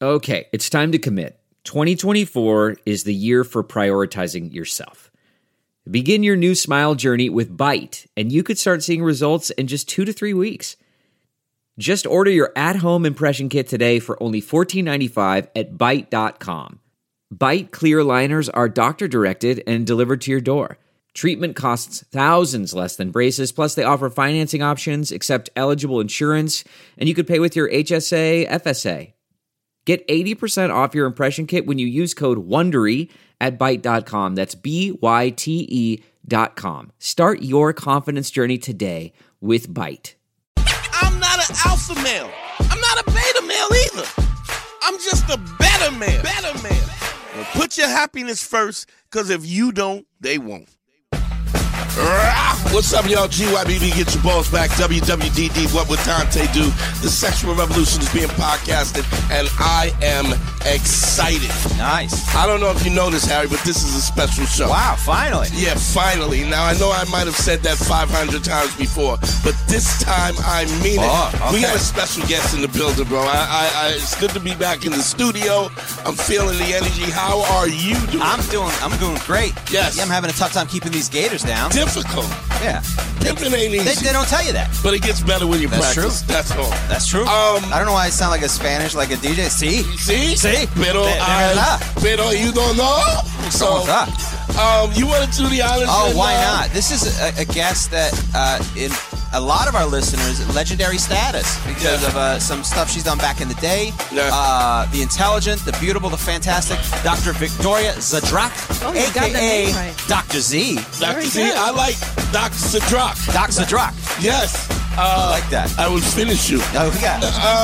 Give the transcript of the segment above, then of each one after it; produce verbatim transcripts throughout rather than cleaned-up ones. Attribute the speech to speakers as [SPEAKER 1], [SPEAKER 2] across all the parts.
[SPEAKER 1] Okay, it's time to commit. twenty twenty-four is the year for prioritizing yourself. Begin your new smile journey with Byte, and you could start seeing results in just two to three weeks. Just order your at-home impression kit today for only fourteen ninety-five at byte dot com. Byte clear aligners are doctor-directed and delivered to your door. Treatment costs thousands less than braces, plus they offer financing options, accept eligible insurance, and you could pay with your H S A, F S A. Get eighty percent off your impression kit when you use code WONDERY at byte dot com. That's B Y T E dot com. Start your confidence journey today with Byte.
[SPEAKER 2] I'm not an alpha male. I'm not a beta male either. I'm just a better man. Better man. Well, put your happiness first, because if you don't, they won't. What's up, y'all? G Y B B, get your balls back. W W D D, what would Dante do? The Sexual Revolution is being podcasted, and I am excited.
[SPEAKER 3] Nice.
[SPEAKER 2] I don't know if you know this, Harry, but this is a special show.
[SPEAKER 3] Wow, finally.
[SPEAKER 2] Yeah, finally. Now, I know I might have said that five hundred times before, but this time I mean it.
[SPEAKER 3] Oh, okay.
[SPEAKER 2] We got a special guest in the building, bro. I, I, I, it's good to be back in the studio. I'm feeling the energy. How are you doing?
[SPEAKER 3] I'm doing I'm doing great.
[SPEAKER 2] Yes.
[SPEAKER 3] Yeah, I'm having a tough time keeping these gators down.
[SPEAKER 2] Difficult.
[SPEAKER 3] Yeah.
[SPEAKER 2] Pimping ain't easy.
[SPEAKER 3] They, they don't tell you that.
[SPEAKER 2] But it gets better when you
[SPEAKER 3] That's
[SPEAKER 2] practice.
[SPEAKER 3] True.
[SPEAKER 2] That's all.
[SPEAKER 3] That's true.
[SPEAKER 2] Um,
[SPEAKER 3] I don't know why I sound like a Spanish, like a D J. See?
[SPEAKER 2] See?
[SPEAKER 3] See?
[SPEAKER 2] Pero,
[SPEAKER 3] De- de
[SPEAKER 2] I,
[SPEAKER 3] verdad.
[SPEAKER 2] pero you don't know? So,
[SPEAKER 3] ¿Cómo está?
[SPEAKER 2] um, you want to do the honors?
[SPEAKER 3] Oh,
[SPEAKER 2] and,
[SPEAKER 3] why
[SPEAKER 2] uh,
[SPEAKER 3] not? This is a, a guest that, uh, in a lot of our listeners, legendary status because
[SPEAKER 2] Yeah.
[SPEAKER 3] of uh, some stuff she's done back in the day.
[SPEAKER 2] Yeah.
[SPEAKER 3] Uh, the intelligent, the beautiful, the fantastic Doctor Victoria Zadrak,
[SPEAKER 4] Oh, you got the
[SPEAKER 3] a k a.
[SPEAKER 4] name right.
[SPEAKER 3] Doctor Z.
[SPEAKER 2] Doctor
[SPEAKER 4] Very
[SPEAKER 2] Z,
[SPEAKER 4] good.
[SPEAKER 2] I like Doctor Sadrock.
[SPEAKER 3] Doc Zadrak.
[SPEAKER 2] Yes.
[SPEAKER 3] I
[SPEAKER 2] Uh,
[SPEAKER 3] like that.
[SPEAKER 2] I would finish you.
[SPEAKER 3] Oh, yeah.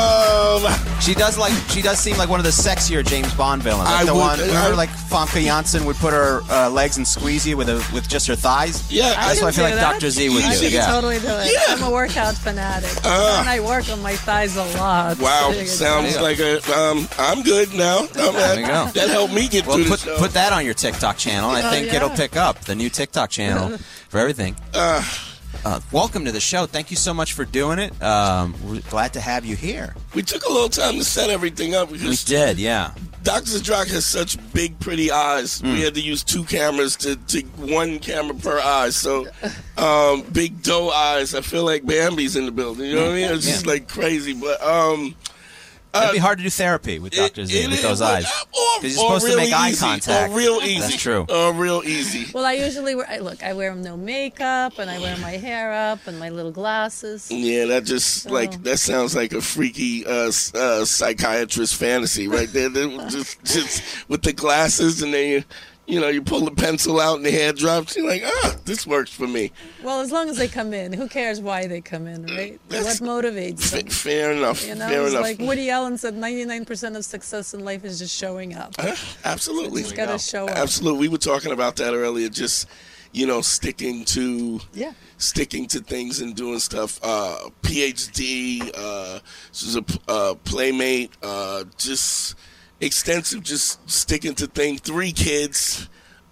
[SPEAKER 2] Um,
[SPEAKER 3] She does like she does seem like one of the sexier James Bond villains. Like
[SPEAKER 2] I
[SPEAKER 3] the
[SPEAKER 2] would-
[SPEAKER 3] one, remember
[SPEAKER 2] I-
[SPEAKER 3] like Famke Janssen would put her uh, legs and squeeze you with a with just her thighs.
[SPEAKER 2] yeah.
[SPEAKER 4] I
[SPEAKER 3] That's
[SPEAKER 4] can
[SPEAKER 3] what I feel
[SPEAKER 4] do
[SPEAKER 3] like
[SPEAKER 4] that.
[SPEAKER 3] Doctor Z would
[SPEAKER 2] I
[SPEAKER 3] do.
[SPEAKER 2] can
[SPEAKER 3] Yeah.
[SPEAKER 4] Totally do it.
[SPEAKER 2] Yeah.
[SPEAKER 4] I'm a workout fanatic.
[SPEAKER 2] Uh.
[SPEAKER 4] and I work on my thighs a lot.
[SPEAKER 2] Wow,
[SPEAKER 4] So you
[SPEAKER 2] sounds
[SPEAKER 4] can-
[SPEAKER 2] like a. Um, I'm good now. Um,
[SPEAKER 3] There you go.
[SPEAKER 2] That helped me get
[SPEAKER 3] Well,
[SPEAKER 2] through
[SPEAKER 3] put
[SPEAKER 2] the show.
[SPEAKER 3] put that on your TikTok channel. I
[SPEAKER 4] Oh,
[SPEAKER 3] think
[SPEAKER 4] yeah.
[SPEAKER 3] it'll pick up the new TikTok channel for everything.
[SPEAKER 2] Uh,
[SPEAKER 3] Uh, welcome to the show. Thank you so much for doing it. Um, we're glad to have you here.
[SPEAKER 2] we took a little time to set everything up
[SPEAKER 3] We
[SPEAKER 2] because
[SPEAKER 3] did, yeah.
[SPEAKER 2] Doctor Zadrock has such big, pretty eyes.
[SPEAKER 3] Mm.
[SPEAKER 2] We had to use two cameras to, to one camera per eye. So, um, big doe eyes. I feel like Bambi's in the building. You know what I mean? It's just
[SPEAKER 3] Yeah.
[SPEAKER 2] like crazy. But um,
[SPEAKER 3] It'd
[SPEAKER 2] uh,
[SPEAKER 3] be hard to do therapy with Doctor Z
[SPEAKER 2] it-
[SPEAKER 3] with
[SPEAKER 2] it-
[SPEAKER 3] those
[SPEAKER 2] it-
[SPEAKER 3] eyes.
[SPEAKER 2] Or,
[SPEAKER 3] 'Cause you're
[SPEAKER 2] or
[SPEAKER 3] supposed to
[SPEAKER 2] really
[SPEAKER 3] make eye
[SPEAKER 2] easy,
[SPEAKER 3] contact.
[SPEAKER 2] Or real easy.
[SPEAKER 3] That's true.
[SPEAKER 2] Or real easy.
[SPEAKER 4] Well, I usually wear. I, look, I wear no makeup, and I wear my hair up, and my little glasses.
[SPEAKER 2] Yeah, that just
[SPEAKER 4] Oh.
[SPEAKER 2] like that sounds like a freaky uh, s- uh, psychiatrist fantasy right there. That just, just with the glasses, and then you, you know, you pull the pencil out and the hair drops. You're like, ah, this works for me.
[SPEAKER 4] Well, as long as they come in, who cares why they come in, right?
[SPEAKER 2] That's-
[SPEAKER 4] What motivates
[SPEAKER 2] F-
[SPEAKER 4] them?
[SPEAKER 2] fair enough.
[SPEAKER 4] You know,
[SPEAKER 2] fair
[SPEAKER 4] it's
[SPEAKER 2] enough.
[SPEAKER 4] like Woody Allen said, ninety-nine percent of success in life is just showing up.
[SPEAKER 2] Uh, absolutely.
[SPEAKER 4] Just gotta show up.
[SPEAKER 2] Absolutely. We were talking about that earlier. Just you know, sticking to
[SPEAKER 4] Yeah.
[SPEAKER 2] sticking to things and doing stuff. Uh, PhD. Uh, this is a p- uh, playmate. Uh, just extensive. Just sticking to things. Three kids.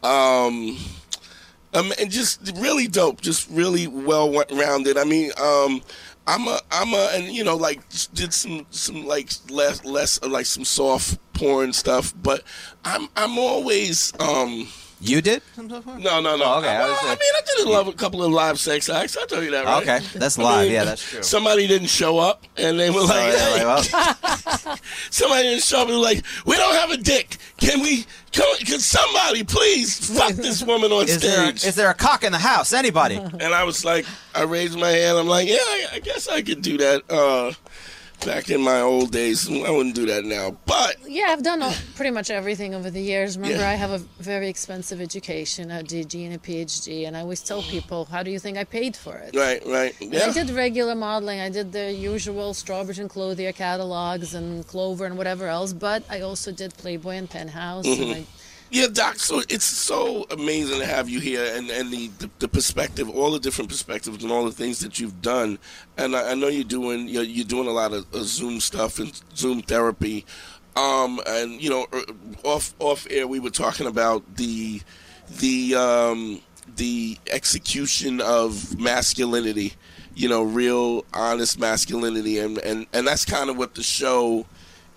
[SPEAKER 2] Um, um, and just really dope. Just really well rounded. I mean, um, I'm a, I'm a, and you know, like did some, some like less, less like some soft porn stuff. But I'm, I'm always, um,
[SPEAKER 3] You did?
[SPEAKER 2] no, no, no.
[SPEAKER 3] Oh, okay, I
[SPEAKER 2] Well,
[SPEAKER 3] was, uh,
[SPEAKER 2] I, mean, I did a, love, a couple of live sex acts. I told you that, right?
[SPEAKER 3] Okay, that's
[SPEAKER 2] I
[SPEAKER 3] live.
[SPEAKER 2] mean,
[SPEAKER 3] Yeah, that's true.
[SPEAKER 2] Somebody didn't show up, and they were like,
[SPEAKER 3] Oh, yeah,
[SPEAKER 2] hey.
[SPEAKER 3] like, well,
[SPEAKER 2] Somebody didn't show up and was like, we don't have a dick. Can we, come, can somebody please fuck this woman on
[SPEAKER 3] is, there a,
[SPEAKER 2] stage?
[SPEAKER 3] is there a cock in the house? Anybody?
[SPEAKER 2] And I was like, I raised my hand. I'm like, yeah, I, I guess I could do that. Uh, back in my old days, I wouldn't do that now. But
[SPEAKER 4] Yeah, I've done all, pretty much everything over the years. Remember,
[SPEAKER 2] Yeah.
[SPEAKER 4] I have a very expensive education, a D G and a PhD, and I always tell people, how do you think I paid for it?
[SPEAKER 2] right, right,
[SPEAKER 4] And
[SPEAKER 2] yeah.
[SPEAKER 4] I did regular modeling. I did the usual Strawbridge and Clothier catalogs and Clover and whatever else, but I also did Playboy and Penthouse.
[SPEAKER 2] Mm-hmm.
[SPEAKER 4] And I,
[SPEAKER 2] Yeah, Doc, so it's so amazing to have you here and, and the, the, the perspective, all the different perspectives and all the things that you've done. And I, I know you're doing you're, you're doing a lot of uh, Zoom stuff and Zoom therapy. Um, and, you know, er, off off air we were talking about the the um, the execution of masculinity, you know, real honest masculinity. And, and, and that's kind of what the show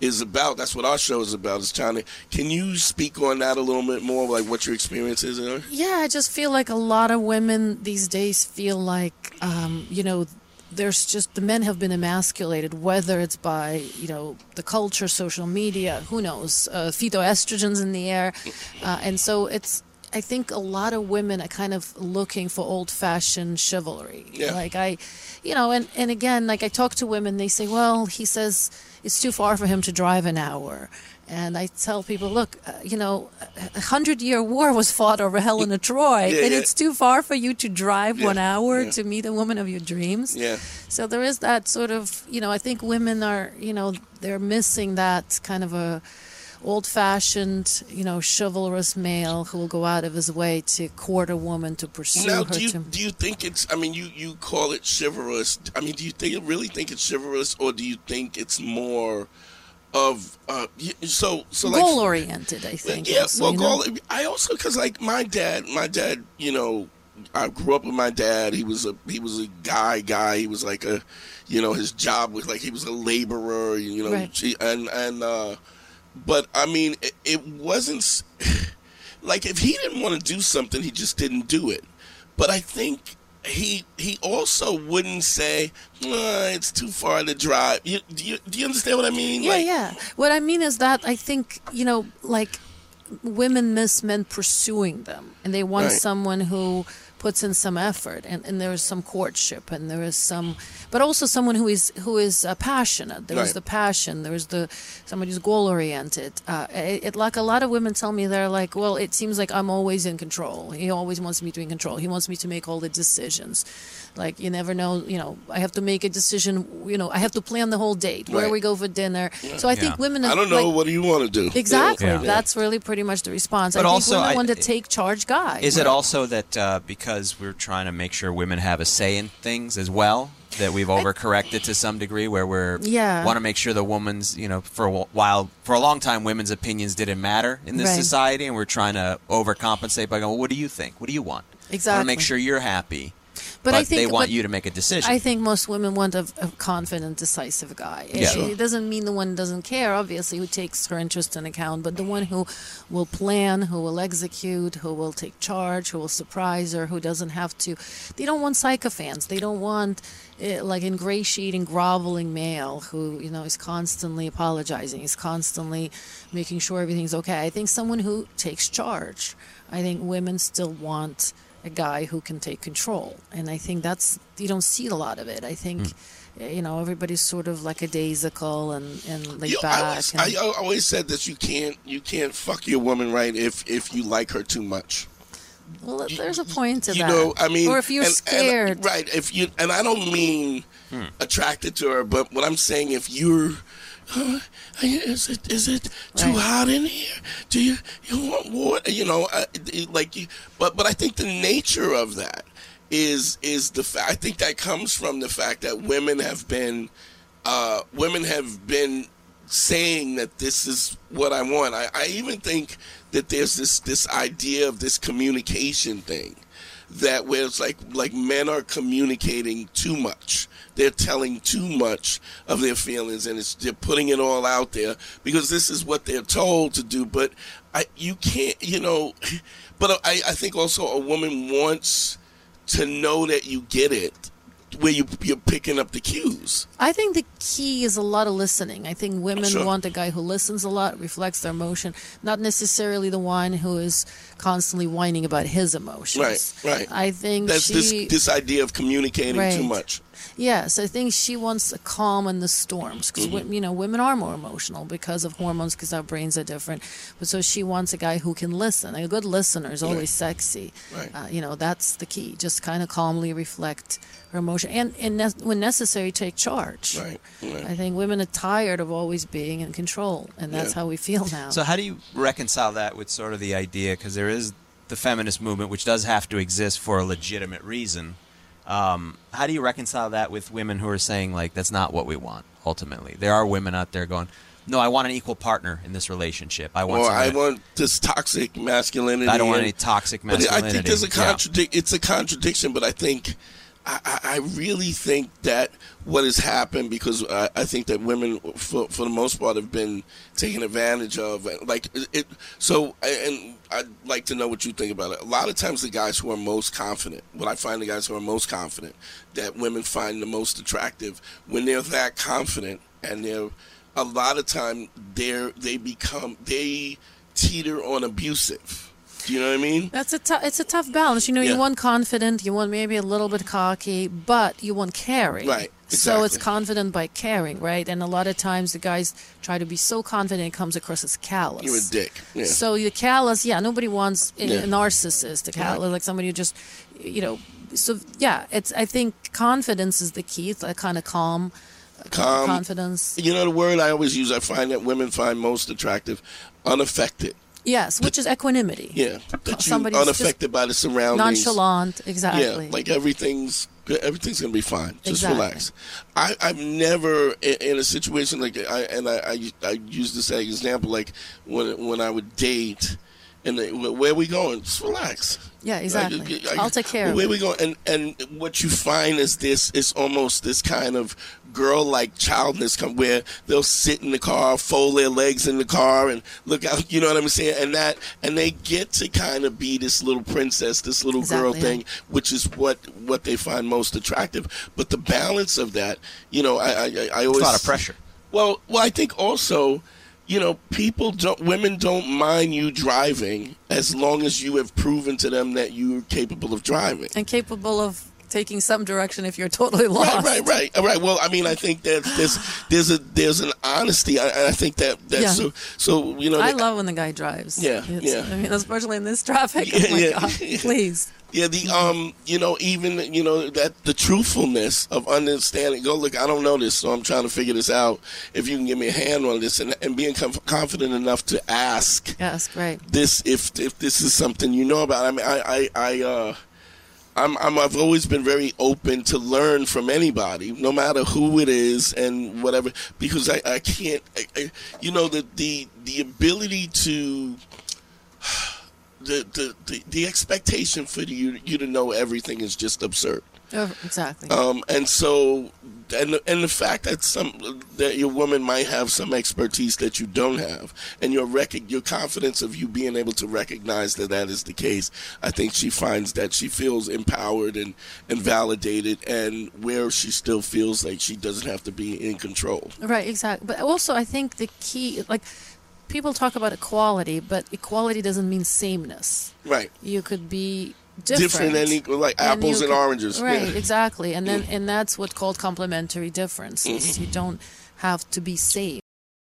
[SPEAKER 2] is about. That's what our show is about. Is trying to. Can you speak on that a little bit more, like what your experience is? In
[SPEAKER 4] Yeah, I just feel like a lot of women these days feel like, um, you know, there's just the men have been emasculated, whether it's by, you know, the culture, social media, who knows, uh, phytoestrogens in the air, uh, and so it's. I think a lot of women are kind of looking for old-fashioned chivalry.
[SPEAKER 2] Yeah.
[SPEAKER 4] Like I, you know, and, and again, like I talk to women, they say, well, he says it's too far for him to drive an hour. And I tell people, look, uh, you know, a hundred-year war was fought over Helena Troy,
[SPEAKER 2] Yeah,
[SPEAKER 4] and
[SPEAKER 2] yeah.
[SPEAKER 4] it's too far for you to drive
[SPEAKER 2] Yeah,
[SPEAKER 4] one hour
[SPEAKER 2] yeah.
[SPEAKER 4] to meet a woman of your dreams.
[SPEAKER 2] Yeah.
[SPEAKER 4] So there is that sort of, you know, I think women are, you know, they're missing that kind of a old-fashioned, you know, chivalrous male who will go out of his way to court a woman, to pursue
[SPEAKER 2] Now,
[SPEAKER 4] her.
[SPEAKER 2] do you
[SPEAKER 4] to...
[SPEAKER 2] do you think it's? I mean, you, you call it chivalrous. I mean, do you think really think it's chivalrous, or do you think it's more of uh? y- So so like
[SPEAKER 4] goal-oriented, I think.
[SPEAKER 2] Yeah,
[SPEAKER 4] also,
[SPEAKER 2] well,
[SPEAKER 4] you know?
[SPEAKER 2] goal. I also because like my dad, my dad, you know, I grew up with my dad. He was a he was a guy guy. He was like a, you know, his job was like he was a laborer. You know,
[SPEAKER 4] Right.
[SPEAKER 2] she- and and uh, but I mean, it, it wasn't s- like if he didn't want to do something, he just didn't do it. But I think he he also wouldn't say, "Nah, it's too far to drive." You, do you do you understand what I mean?
[SPEAKER 4] Yeah,
[SPEAKER 2] Like,
[SPEAKER 4] yeah. What I mean is that I think, you know, like women miss men pursuing them, and they want
[SPEAKER 2] Right.
[SPEAKER 4] someone who puts in some effort, and, and there is some courtship, and there is some, but also someone who is who is uh, passionate. There is
[SPEAKER 2] Right.
[SPEAKER 4] the passion. There is the somebody who's goal oriented. Uh, it, it like a lot of women tell me, they're like, well, it seems like I'm always in control. He always wants me to be in control. He wants me to make all the decisions. Like you never know, you know, I have to make a decision. You know, I have to plan the whole date, where
[SPEAKER 2] Right.
[SPEAKER 4] we go for dinner. So I think
[SPEAKER 3] Yeah.
[SPEAKER 4] women.
[SPEAKER 2] I don't know.
[SPEAKER 4] like,
[SPEAKER 2] What do you want to do?
[SPEAKER 4] Exactly.
[SPEAKER 3] Yeah.
[SPEAKER 4] That's really pretty much the response.
[SPEAKER 3] But
[SPEAKER 4] I think
[SPEAKER 3] also,
[SPEAKER 4] women
[SPEAKER 3] I-
[SPEAKER 4] want to take charge guy.
[SPEAKER 3] Is it also that uh, because we're trying to make sure women have a say in things as well, that we've overcorrected to some degree, where we're
[SPEAKER 4] Yeah.
[SPEAKER 3] want to make sure the woman's, you know, for a while, for a long time, women's opinions didn't matter in this
[SPEAKER 4] Right.
[SPEAKER 3] society, and we're trying to overcompensate by going, well, what do you think? What do you want? I want to
[SPEAKER 4] Exactly.
[SPEAKER 3] make sure you're happy,
[SPEAKER 4] But
[SPEAKER 3] but,
[SPEAKER 4] I think-
[SPEAKER 3] they want
[SPEAKER 4] but
[SPEAKER 3] you to make a decision.
[SPEAKER 4] I think most women want a, a confident, decisive guy. It,
[SPEAKER 3] Yeah.
[SPEAKER 4] it doesn't mean the one doesn't care, obviously, who takes her interest in account, but the one who will plan, who will execute, who will take charge, who will surprise her, who doesn't have to. They don't want sycophants. They don't want uh, like ingratiating, groveling male who, you know, is constantly apologizing. He's constantly making sure everything's okay. I think someone who takes charge. I think women still want a guy who can take control, and I think that's, you don't see a lot of it. I think uh, you know, everybody's sort of like a daisical and and laid
[SPEAKER 2] You, I,
[SPEAKER 4] back.
[SPEAKER 2] always,
[SPEAKER 4] and,
[SPEAKER 2] I always said that you can't you can't fuck your woman right if if you like her too much.
[SPEAKER 4] well, there's a point to
[SPEAKER 2] You
[SPEAKER 4] that.
[SPEAKER 2] know, I mean,
[SPEAKER 4] or if you're
[SPEAKER 2] and-
[SPEAKER 4] scared,
[SPEAKER 2] and, right? If you and I don't mean attracted to her, but what I'm saying, if you're, uh, is it is it too
[SPEAKER 4] Right.
[SPEAKER 2] hot in here? Do you you want water? You know, uh, like you. But but I think the nature of that is is the fact. I think that comes from the fact that women have been uh, women have been saying that this is what I want. I, I even think that there's this this idea of this communication thing, that where it's like like men are communicating too much. They're telling too much of their feelings, and it's they're putting it all out there because this is what they're told to do. But I, you can't, you know. But I, I think also a woman wants to know that you get it, where you you're picking up the cues.
[SPEAKER 4] I think the key is a lot of listening. I think women
[SPEAKER 2] Sure.
[SPEAKER 4] want a guy who listens a lot, reflects their emotion, not necessarily the one who is constantly whining about his emotions.
[SPEAKER 2] Right, right.
[SPEAKER 4] I think
[SPEAKER 2] That's
[SPEAKER 4] she,
[SPEAKER 2] this this idea of communicating too
[SPEAKER 4] Right.
[SPEAKER 2] much.
[SPEAKER 4] Yes, I think she wants a calm in the storms because
[SPEAKER 2] Mm-hmm.
[SPEAKER 4] you know, women are more emotional because of hormones, because our brains are different. But so she wants a guy who can listen. A good listener is always sexy.
[SPEAKER 2] Right.
[SPEAKER 4] Uh, you know, that's the key. Just kind of calmly reflect her emotion and, and ne- when necessary, take charge.
[SPEAKER 2] Right, right.
[SPEAKER 4] I think women are tired of always being in control, and that's
[SPEAKER 2] Yeah.
[SPEAKER 4] how we feel now.
[SPEAKER 3] So how do you reconcile that with sort of the idea, because there is the feminist movement, which does have to exist for a legitimate reason. Um, how do you reconcile that with women who are saying, like, that's not what we want, ultimately? There are women out there going, no, I want an equal partner in this relationship. I want
[SPEAKER 2] Or
[SPEAKER 3] someone
[SPEAKER 2] I
[SPEAKER 3] that-
[SPEAKER 2] want this toxic masculinity.
[SPEAKER 3] I don't want
[SPEAKER 2] and-
[SPEAKER 3] any toxic
[SPEAKER 2] But
[SPEAKER 3] masculinity.
[SPEAKER 2] I think there's a
[SPEAKER 3] Yeah.
[SPEAKER 2] contradict. It's a contradiction, but I think I, I really think that what has happened, because I, I think that women, for, for the most part, have been taken advantage of. Like it, it, so, and I'd like to know what you think about it. A lot of times, the guys who are most confident, what I find the guys who are most confident, that women find the most attractive, when they're that confident, and they're a lot of time they're they become they teeter on abusive. Do you know what I mean?
[SPEAKER 4] That's a tou- it's a tough balance. You know,
[SPEAKER 2] Yeah.
[SPEAKER 4] you want confident, you want maybe a little bit cocky, but you want caring.
[SPEAKER 2] Right,
[SPEAKER 4] So it's
[SPEAKER 2] exactly.
[SPEAKER 4] confident by caring, right? And a lot of times the guys try to be so confident it comes across as callous.
[SPEAKER 2] You're a dick. Yeah.
[SPEAKER 4] So you're callous, yeah, nobody wants a,
[SPEAKER 2] Yeah.
[SPEAKER 4] a narcissist, a callous,
[SPEAKER 2] Right.
[SPEAKER 4] like somebody who just, you know, so yeah, it's, I think confidence is the key. It's that kind of calm, uh,
[SPEAKER 2] Calm.
[SPEAKER 4] confidence.
[SPEAKER 2] You know the word I always use, I find that women find most attractive, unaffected.
[SPEAKER 4] Yes, which is equanimity.
[SPEAKER 2] Yeah, that you
[SPEAKER 4] Somebody's
[SPEAKER 2] unaffected by the surroundings.
[SPEAKER 4] Nonchalant, exactly.
[SPEAKER 2] Yeah, like everything's everything's gonna be fine. Just
[SPEAKER 4] Exactly.
[SPEAKER 2] relax. I, I've never in, in a situation like I and I, I I use this as an example, like when when I would date, and they, where we going? Just relax.
[SPEAKER 4] Yeah, exactly.
[SPEAKER 2] I- I-
[SPEAKER 4] I'll take care of
[SPEAKER 2] Where
[SPEAKER 4] it.
[SPEAKER 2] we going? And and what you find is this is almost this kind of girl-like childness, come where they'll sit in the car, fold their legs in the car, and look out. You know what I'm saying? And that and they get to kind of be this little princess, this little girl
[SPEAKER 4] Exactly, yeah.
[SPEAKER 2] thing, which is what what they find most attractive. But the balance of that, you know, I I, I
[SPEAKER 3] It's
[SPEAKER 2] always
[SPEAKER 3] a lot of pressure.
[SPEAKER 2] well, well, I think also, you know, people don't, women don't mind you driving as long as you have proven to them that you're capable of driving.
[SPEAKER 4] And capable of taking some direction if you're totally lost.
[SPEAKER 2] Right, right, right, all right. Well, I mean, I think that there's there's a there's an honesty. I, I think that that's
[SPEAKER 4] Yeah.
[SPEAKER 2] so so you know.
[SPEAKER 4] I
[SPEAKER 2] that-
[SPEAKER 4] love when the guy drives.
[SPEAKER 2] Yeah,
[SPEAKER 4] It's-
[SPEAKER 2] yeah.
[SPEAKER 4] I mean, especially in this traffic.
[SPEAKER 2] Yeah,
[SPEAKER 4] oh my
[SPEAKER 2] yeah,
[SPEAKER 4] God,
[SPEAKER 2] yeah.
[SPEAKER 4] please.
[SPEAKER 2] Yeah, the um, you know, even you know that the truthfulness of understanding. Go look, I don't know this, so I'm trying to figure this out. If you can give me a hand on this, and, and being conf- confident enough to ask
[SPEAKER 4] Yes, great.
[SPEAKER 2] this, if if this is something you know about. I mean, I I, I uh, I'm, I'm I've always been very open to learn from anybody, no matter who it is and whatever, because I I can't, I, I, you know, the the the ability to. The, the, the, the expectation for you you to know everything is just absurd.
[SPEAKER 4] Oh, exactly.
[SPEAKER 2] Um, and so, and the, and the fact that some that your woman might have some expertise that you don't have, and your rec- your confidence of you being able to recognize that that is the case, I think she finds that she feels empowered and, and validated, and where she still feels like she doesn't have to be in control.
[SPEAKER 4] Right, exactly. But also, I think the key, like, people talk about equality, but equality doesn't mean sameness.
[SPEAKER 2] Right.
[SPEAKER 4] You could be different.
[SPEAKER 2] Different and equal, like
[SPEAKER 4] And
[SPEAKER 2] apples
[SPEAKER 4] you
[SPEAKER 2] and
[SPEAKER 4] could-
[SPEAKER 2] oranges.
[SPEAKER 4] Right,
[SPEAKER 2] Yeah. Mm.
[SPEAKER 4] exactly. And then and that's what's called complementary differences.
[SPEAKER 2] Mm-hmm.
[SPEAKER 4] You don't have to be same.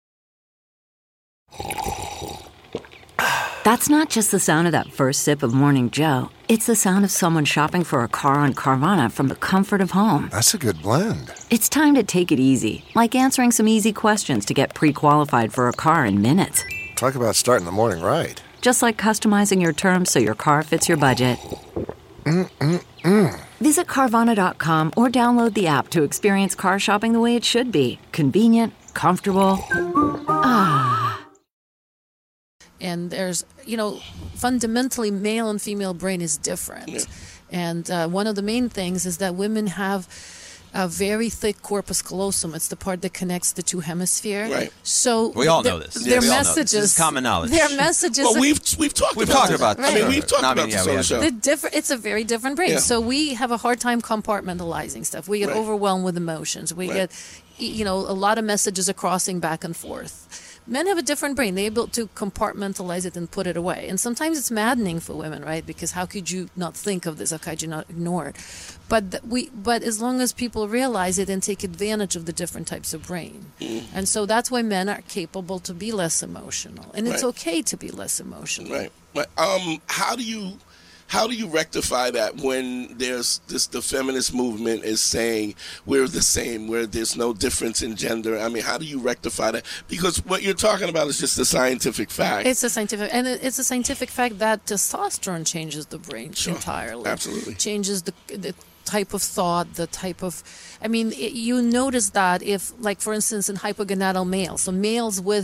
[SPEAKER 5] That's not just the sound of that first sip of Morning Joe. It's the sound of someone shopping for a car on Carvana from the comfort of home.
[SPEAKER 6] That's a good blend.
[SPEAKER 5] It's time to take it easy, like answering some easy questions to get pre-qualified for a car in minutes.
[SPEAKER 6] Talk about starting the morning right.
[SPEAKER 5] Just like customizing your terms so your car fits your budget.
[SPEAKER 6] Mm-mm-mm.
[SPEAKER 5] Visit Carvana dot com or download the app to experience car shopping the way it should be. Convenient, comfortable. Ah.
[SPEAKER 4] And there's, you know, fundamentally male and female brain is different.
[SPEAKER 2] Yeah.
[SPEAKER 4] And uh, one of the main things is that women have a very thick corpus callosum. It's the part that connects the two hemispheres.
[SPEAKER 2] Right.
[SPEAKER 4] So
[SPEAKER 3] We all
[SPEAKER 4] the-
[SPEAKER 3] know this.
[SPEAKER 4] Their
[SPEAKER 3] We all know this.
[SPEAKER 4] messages.
[SPEAKER 3] This is common knowledge.
[SPEAKER 4] Their messages.
[SPEAKER 2] Well,
[SPEAKER 4] are-
[SPEAKER 2] we've we've talked
[SPEAKER 3] We've
[SPEAKER 2] about
[SPEAKER 3] talked
[SPEAKER 2] this.
[SPEAKER 3] about
[SPEAKER 2] I mean,
[SPEAKER 3] this.
[SPEAKER 2] we've talked
[SPEAKER 3] No, I mean,
[SPEAKER 2] about
[SPEAKER 3] yeah,
[SPEAKER 2] this
[SPEAKER 3] we
[SPEAKER 2] on the
[SPEAKER 3] have-
[SPEAKER 2] show.
[SPEAKER 4] The different, it's a very different brain.
[SPEAKER 2] Yeah.
[SPEAKER 4] So we have a hard time compartmentalizing stuff. We get
[SPEAKER 2] Right.
[SPEAKER 4] overwhelmed with emotions. We
[SPEAKER 2] Right.
[SPEAKER 4] get, you know, a lot of messages are crossing back and forth. Men have a different brain. They're able to compartmentalize it and put it away. And sometimes it's maddening for women, right? Because how could you not think of this? How could you not ignore it? But th- we, but as long as people realize it and take advantage of the different types of brain,
[SPEAKER 2] Mm.
[SPEAKER 4] and so that's why men are capable to be less emotional, and it's
[SPEAKER 2] Right.
[SPEAKER 4] okay to be less emotional.
[SPEAKER 2] Right. Right. Um, how do you how do you rectify that when there's this the feminist movement is saying we're the same, where there's no difference in gender? I mean, how do you rectify that? Because what you're talking about is just a scientific fact.
[SPEAKER 4] It's a scientific, and it- it's a scientific fact that testosterone changes the brain
[SPEAKER 2] Sure.
[SPEAKER 4] entirely.
[SPEAKER 2] Absolutely.
[SPEAKER 4] Changes the the type of thought, the type of. I mean, it, you notice that if, like, for instance, in hypogonadal males, so males with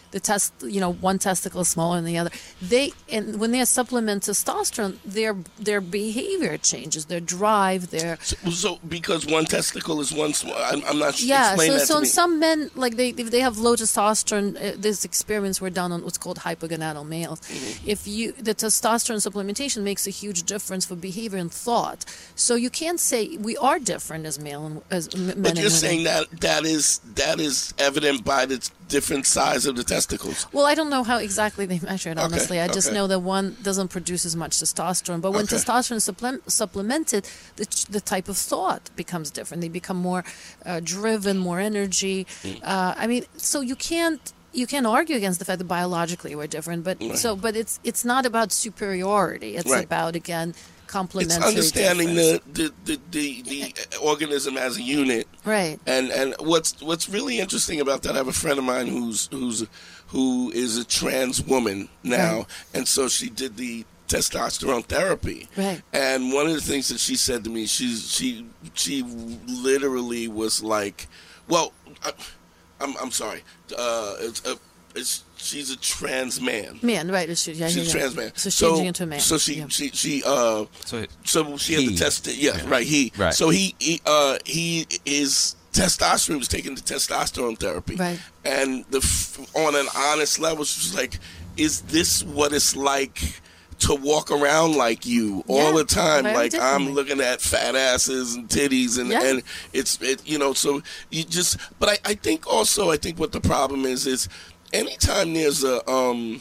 [SPEAKER 4] the test, you know, one testicle is smaller than the other. They and when they supplement testosterone, their their behavior changes, their drive, their
[SPEAKER 2] So, so because one testicle is one small, I'm, I'm not.
[SPEAKER 4] yeah.
[SPEAKER 2] Explain
[SPEAKER 4] So
[SPEAKER 2] that
[SPEAKER 4] so
[SPEAKER 2] to
[SPEAKER 4] in
[SPEAKER 2] me.
[SPEAKER 4] some men, like they if they have low testosterone, uh, these experiments were done on what's called hypogonadal males.
[SPEAKER 2] Mm-hmm.
[SPEAKER 4] If you the testosterone supplementation makes a huge difference for behavior and thought. So you can't say we are different as male and as m- men.
[SPEAKER 2] But
[SPEAKER 4] and
[SPEAKER 2] you're
[SPEAKER 4] women.
[SPEAKER 2] saying that that is that is evident by the different size of the testicles.
[SPEAKER 4] Well, I don't know how exactly they measure it,
[SPEAKER 2] Okay,
[SPEAKER 4] honestly. I just
[SPEAKER 2] okay.
[SPEAKER 4] know that one doesn't produce as much testosterone. But when
[SPEAKER 2] Okay.
[SPEAKER 4] testosterone is supplem- supplemented, the, ch- the type of thought becomes different. They become more uh, driven, more energy.
[SPEAKER 2] Mm.
[SPEAKER 4] Uh, I mean, so you can't you can't argue against the fact that biologically we're different. But so, but it's it's not about superiority. It's
[SPEAKER 2] Right.
[SPEAKER 4] about again
[SPEAKER 2] It's
[SPEAKER 4] complementary.
[SPEAKER 2] understanding
[SPEAKER 4] difference.
[SPEAKER 2] the the, the, the the organism as a unit.
[SPEAKER 4] right.
[SPEAKER 2] And and what's what's really interesting about that, I have a friend of mine who's who's who is a trans woman now,
[SPEAKER 4] Right.
[SPEAKER 2] and so she did the testosterone therapy.
[SPEAKER 4] Right.
[SPEAKER 2] And one of the things that she said to me, she she she literally was like, well, I, I'm I'm sorry, uh, it's, uh, it's she's a trans man.
[SPEAKER 4] Man, right? It should, yeah,
[SPEAKER 2] She's
[SPEAKER 4] yeah,
[SPEAKER 2] a trans man.
[SPEAKER 4] So changing into a man.
[SPEAKER 2] So she
[SPEAKER 4] yeah.
[SPEAKER 2] she she uh
[SPEAKER 3] So
[SPEAKER 2] so she had
[SPEAKER 3] He.
[SPEAKER 2] the test. Yeah, right. He.
[SPEAKER 3] Right.
[SPEAKER 2] So he, he uh he is testosterone. He was taking the testosterone therapy.
[SPEAKER 4] Right.
[SPEAKER 2] And the f- on an honest level, she was like, "Is this what it's like to walk around like you all
[SPEAKER 4] Yeah,
[SPEAKER 2] the time?
[SPEAKER 4] very
[SPEAKER 2] Like I'm
[SPEAKER 4] differently.
[SPEAKER 2] looking at fat asses and titties, and
[SPEAKER 4] Yeah.
[SPEAKER 2] and it's it you know. So you just. But I I think also I think what the problem is is anytime there's a um.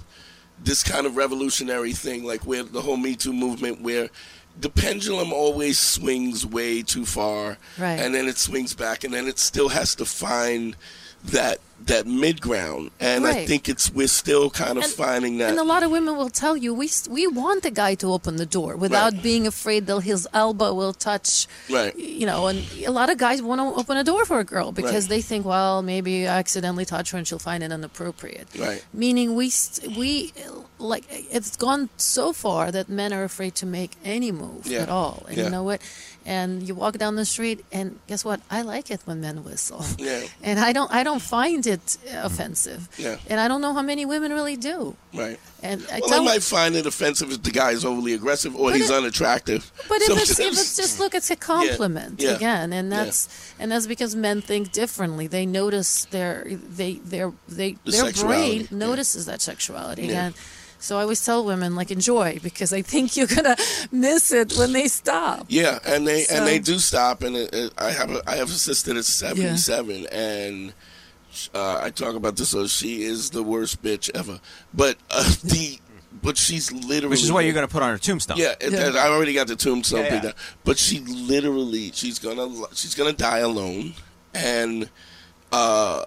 [SPEAKER 2] this kind of revolutionary thing, like where the whole Me Too movement, where the pendulum always swings way too far,
[SPEAKER 4] Right.
[SPEAKER 2] and then it swings back, and then it still has to find that that mid ground. And I
[SPEAKER 4] Right.
[SPEAKER 2] think it's we're still kind of
[SPEAKER 4] And-
[SPEAKER 2] finding that.
[SPEAKER 4] And a lot of women will tell you we s- we want the guy to open the door without
[SPEAKER 2] Right.
[SPEAKER 4] being afraid that his elbow will touch.
[SPEAKER 2] Right.
[SPEAKER 4] You know, and a lot of guys want to open a door for a girl because
[SPEAKER 2] Right.
[SPEAKER 4] they think, well, maybe I accidentally touch her and she'll find it inappropriate.
[SPEAKER 2] Right.
[SPEAKER 4] Meaning we st- we like it's gone so far that men are afraid to make any move
[SPEAKER 2] Yeah.
[SPEAKER 4] at all. And
[SPEAKER 2] Yeah.
[SPEAKER 4] you know what? And you walk down the street, and guess what? I like it when men whistle.
[SPEAKER 2] Yeah.
[SPEAKER 4] And I don't I don't find it offensive.
[SPEAKER 2] Yeah.
[SPEAKER 4] And I don't know how many women really do.
[SPEAKER 2] Right.
[SPEAKER 4] And I
[SPEAKER 2] Well,
[SPEAKER 4] tell,
[SPEAKER 2] they might find it offensive if the guy is overly aggressive or
[SPEAKER 4] But
[SPEAKER 2] he's
[SPEAKER 4] it-
[SPEAKER 2] unattractive.
[SPEAKER 4] but if
[SPEAKER 2] So
[SPEAKER 4] it's if it's just look, it's a compliment
[SPEAKER 2] Yeah.
[SPEAKER 4] again, and
[SPEAKER 2] Yeah.
[SPEAKER 4] that's and that's because men think differently. They notice their they their they
[SPEAKER 2] The
[SPEAKER 4] their
[SPEAKER 2] sexuality,
[SPEAKER 4] brain
[SPEAKER 2] yeah.
[SPEAKER 4] notices that sexuality
[SPEAKER 2] Yeah.
[SPEAKER 4] again. So I always tell women like enjoy because I think you're gonna miss it when they stop.
[SPEAKER 2] Yeah, and they and
[SPEAKER 4] So-
[SPEAKER 2] they do stop. And it, it, I have a I have a sister that's seventy-seven, and uh, I talk about this. So she is the worst bitch ever. But uh, the but she's literally
[SPEAKER 3] Which is what you're going to put on her tombstone.
[SPEAKER 2] Yeah, it,
[SPEAKER 4] Yeah.
[SPEAKER 2] I already got the tombstone
[SPEAKER 3] Yeah,
[SPEAKER 2] thing
[SPEAKER 3] yeah.
[SPEAKER 2] down. But she literally she's gonna she's gonna die alone, and uh,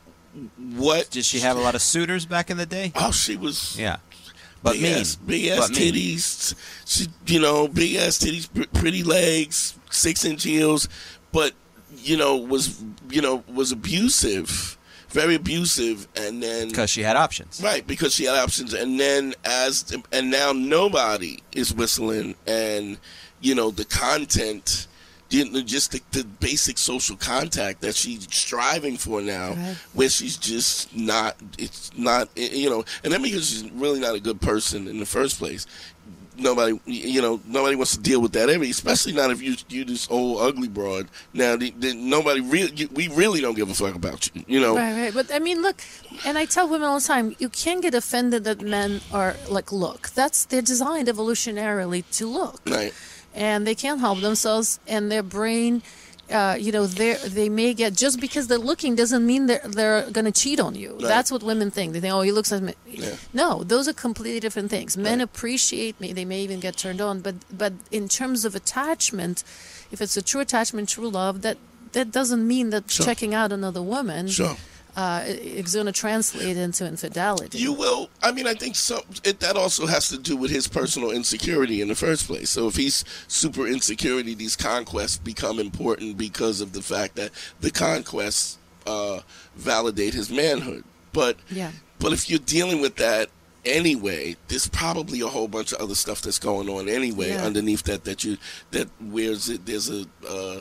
[SPEAKER 2] what
[SPEAKER 3] Did she have a lot of suitors back in the day?
[SPEAKER 2] Oh, she was
[SPEAKER 3] Yeah. But
[SPEAKER 2] big
[SPEAKER 3] mean.
[SPEAKER 2] ass, big ass
[SPEAKER 3] But mean.
[SPEAKER 2] titties. She, you know, big ass titties, pr- pretty legs, six inch heels, but you know was you know was abusive, very abusive, and then
[SPEAKER 3] Because she had options.
[SPEAKER 2] right because she had options, and then as and now nobody is whistling, and you know the content. You know, just the, the basic social contact that she's striving for now,
[SPEAKER 4] Right.
[SPEAKER 2] where she's just not, it's not, you know, and then because she's really not a good person in the first place, nobody, you know, nobody wants to deal with that, every, especially not if you you this old ugly broad. Now, the, the, nobody really, we really don't give a fuck about you, you know.
[SPEAKER 4] Right, right. But I mean, look, and I tell women all the time, you can't get offended that men are like look. That's they're designed evolutionarily to look.
[SPEAKER 2] Right.
[SPEAKER 4] And they can't help themselves, and their brain, uh, you know, they they may get just because they're looking doesn't mean they're they're going to cheat on you.
[SPEAKER 2] Right.
[SPEAKER 4] That's what women think. They think, oh, he looks like me.
[SPEAKER 2] Yeah.
[SPEAKER 4] No, those are completely different things. Men
[SPEAKER 2] Right.
[SPEAKER 4] appreciate me. They may even get turned on, but but in terms of attachment, if it's a true attachment, true love, that that doesn't mean that
[SPEAKER 2] Sure.
[SPEAKER 4] checking out another woman.
[SPEAKER 2] Sure.
[SPEAKER 4] Uh, it's going to translate into infidelity.
[SPEAKER 2] You will. I mean, I think so. It, that also has to do with his personal insecurity in the first place. So if he's super insecure, these conquests become important because of the fact that the conquests uh, validate his manhood. But
[SPEAKER 4] Yeah.
[SPEAKER 2] but if you're dealing with that anyway, there's probably a whole bunch of other stuff that's going on anyway
[SPEAKER 4] Yeah.
[SPEAKER 2] underneath that. That you that where's it? There's a. Uh,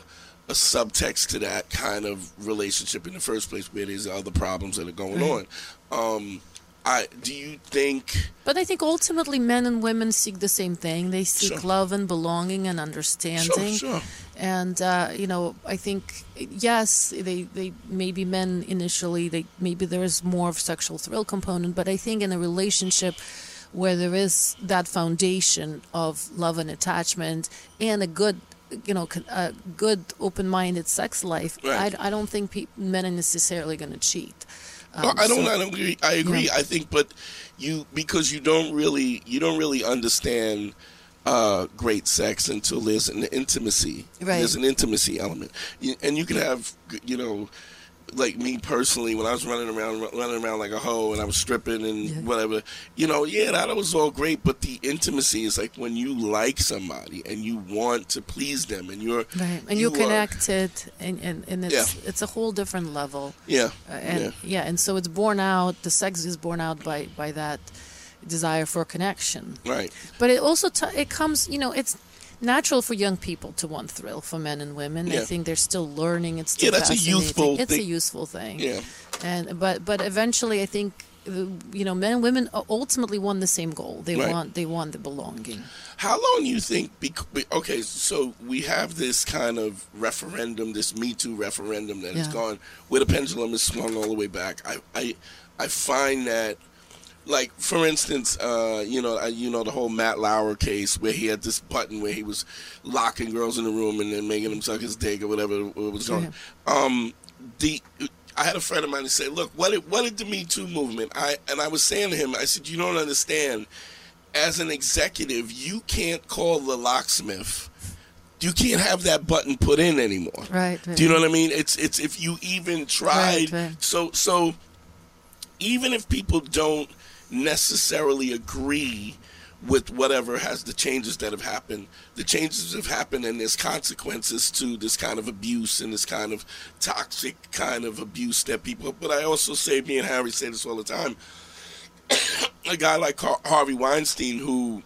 [SPEAKER 2] a subtext to that kind of relationship in the first place, where there's other problems that are going on. Um, I do you think?
[SPEAKER 4] But I think ultimately men and women seek the same thing. They seek
[SPEAKER 2] Sure.
[SPEAKER 4] love and belonging and understanding.
[SPEAKER 2] Sure, sure.
[SPEAKER 4] And uh, you know, I think yes, they they maybe men initially they maybe there is more of sexual thrill component, but I think in a relationship where there is that foundation of love and attachment and a good, you know, con- a good open-minded sex life,
[SPEAKER 2] Right.
[SPEAKER 4] I, I don't think pe- men are necessarily going to cheat. Um,
[SPEAKER 2] No, I don't.
[SPEAKER 4] so-
[SPEAKER 2] I don't agree. I agree.
[SPEAKER 4] Yeah.
[SPEAKER 2] I think, but you because you don't really you don't really understand uh, great sex until there's an intimacy.
[SPEAKER 4] Right.
[SPEAKER 2] There's an intimacy element, you, and you can have you know, like me personally, when I was running around running around like a hoe and I was stripping and
[SPEAKER 4] Yeah.
[SPEAKER 2] whatever, you know, yeah, that was all great. But the intimacy is like when you like somebody and you want to please them, and you're
[SPEAKER 4] Right, and
[SPEAKER 2] you
[SPEAKER 4] you're
[SPEAKER 2] are-
[SPEAKER 4] connected, and, and, and it's
[SPEAKER 2] Yeah.
[SPEAKER 4] it's a whole different level.
[SPEAKER 2] Yeah.
[SPEAKER 4] Uh, and
[SPEAKER 2] yeah.
[SPEAKER 4] yeah. and so it's born out. The sex is born out by by that desire for connection.
[SPEAKER 2] Right.
[SPEAKER 4] But it also t- it comes, you know, it's natural for young people to want thrill, for men and women. I
[SPEAKER 2] Yeah.
[SPEAKER 4] think they're still learning. It's still
[SPEAKER 2] Yeah, that's a
[SPEAKER 4] fascinating.
[SPEAKER 2] youthful
[SPEAKER 4] It's
[SPEAKER 2] thing.
[SPEAKER 4] a useful thing.
[SPEAKER 2] Yeah.
[SPEAKER 4] And but but eventually, I think uh, you know, men and women ultimately want the same goal. They
[SPEAKER 2] Right.
[SPEAKER 4] want they want the belonging.
[SPEAKER 2] How long you think? Bec- be- okay, so we have this kind of referendum, this Me Too referendum that has
[SPEAKER 4] Yeah.
[SPEAKER 2] gone where the pendulum is swung all the way back. I, I, I find that, like for instance, uh, you know, I, you know the whole Matt Lauer case where he had this button where he was locking girls in the room and then making them suck his dick or whatever it was going. Um, the I had a friend of mine that said, "Look, what did, what did the Me Too movement?" I and I was saying to him, I said, "You don't understand. As an executive, you can't call the locksmith. You can't have that button put in anymore.
[SPEAKER 4] Right. right.
[SPEAKER 2] Do you know what I mean? It's it's if you even tried.
[SPEAKER 4] Right, right.
[SPEAKER 2] So so even if people don't necessarily agree with whatever has the changes that have happened, the changes have happened, and there's consequences to this kind of abuse and this kind of toxic kind of abuse that people. But I also say, me and Harry say this all the time. A guy like Har- Harvey Weinstein, who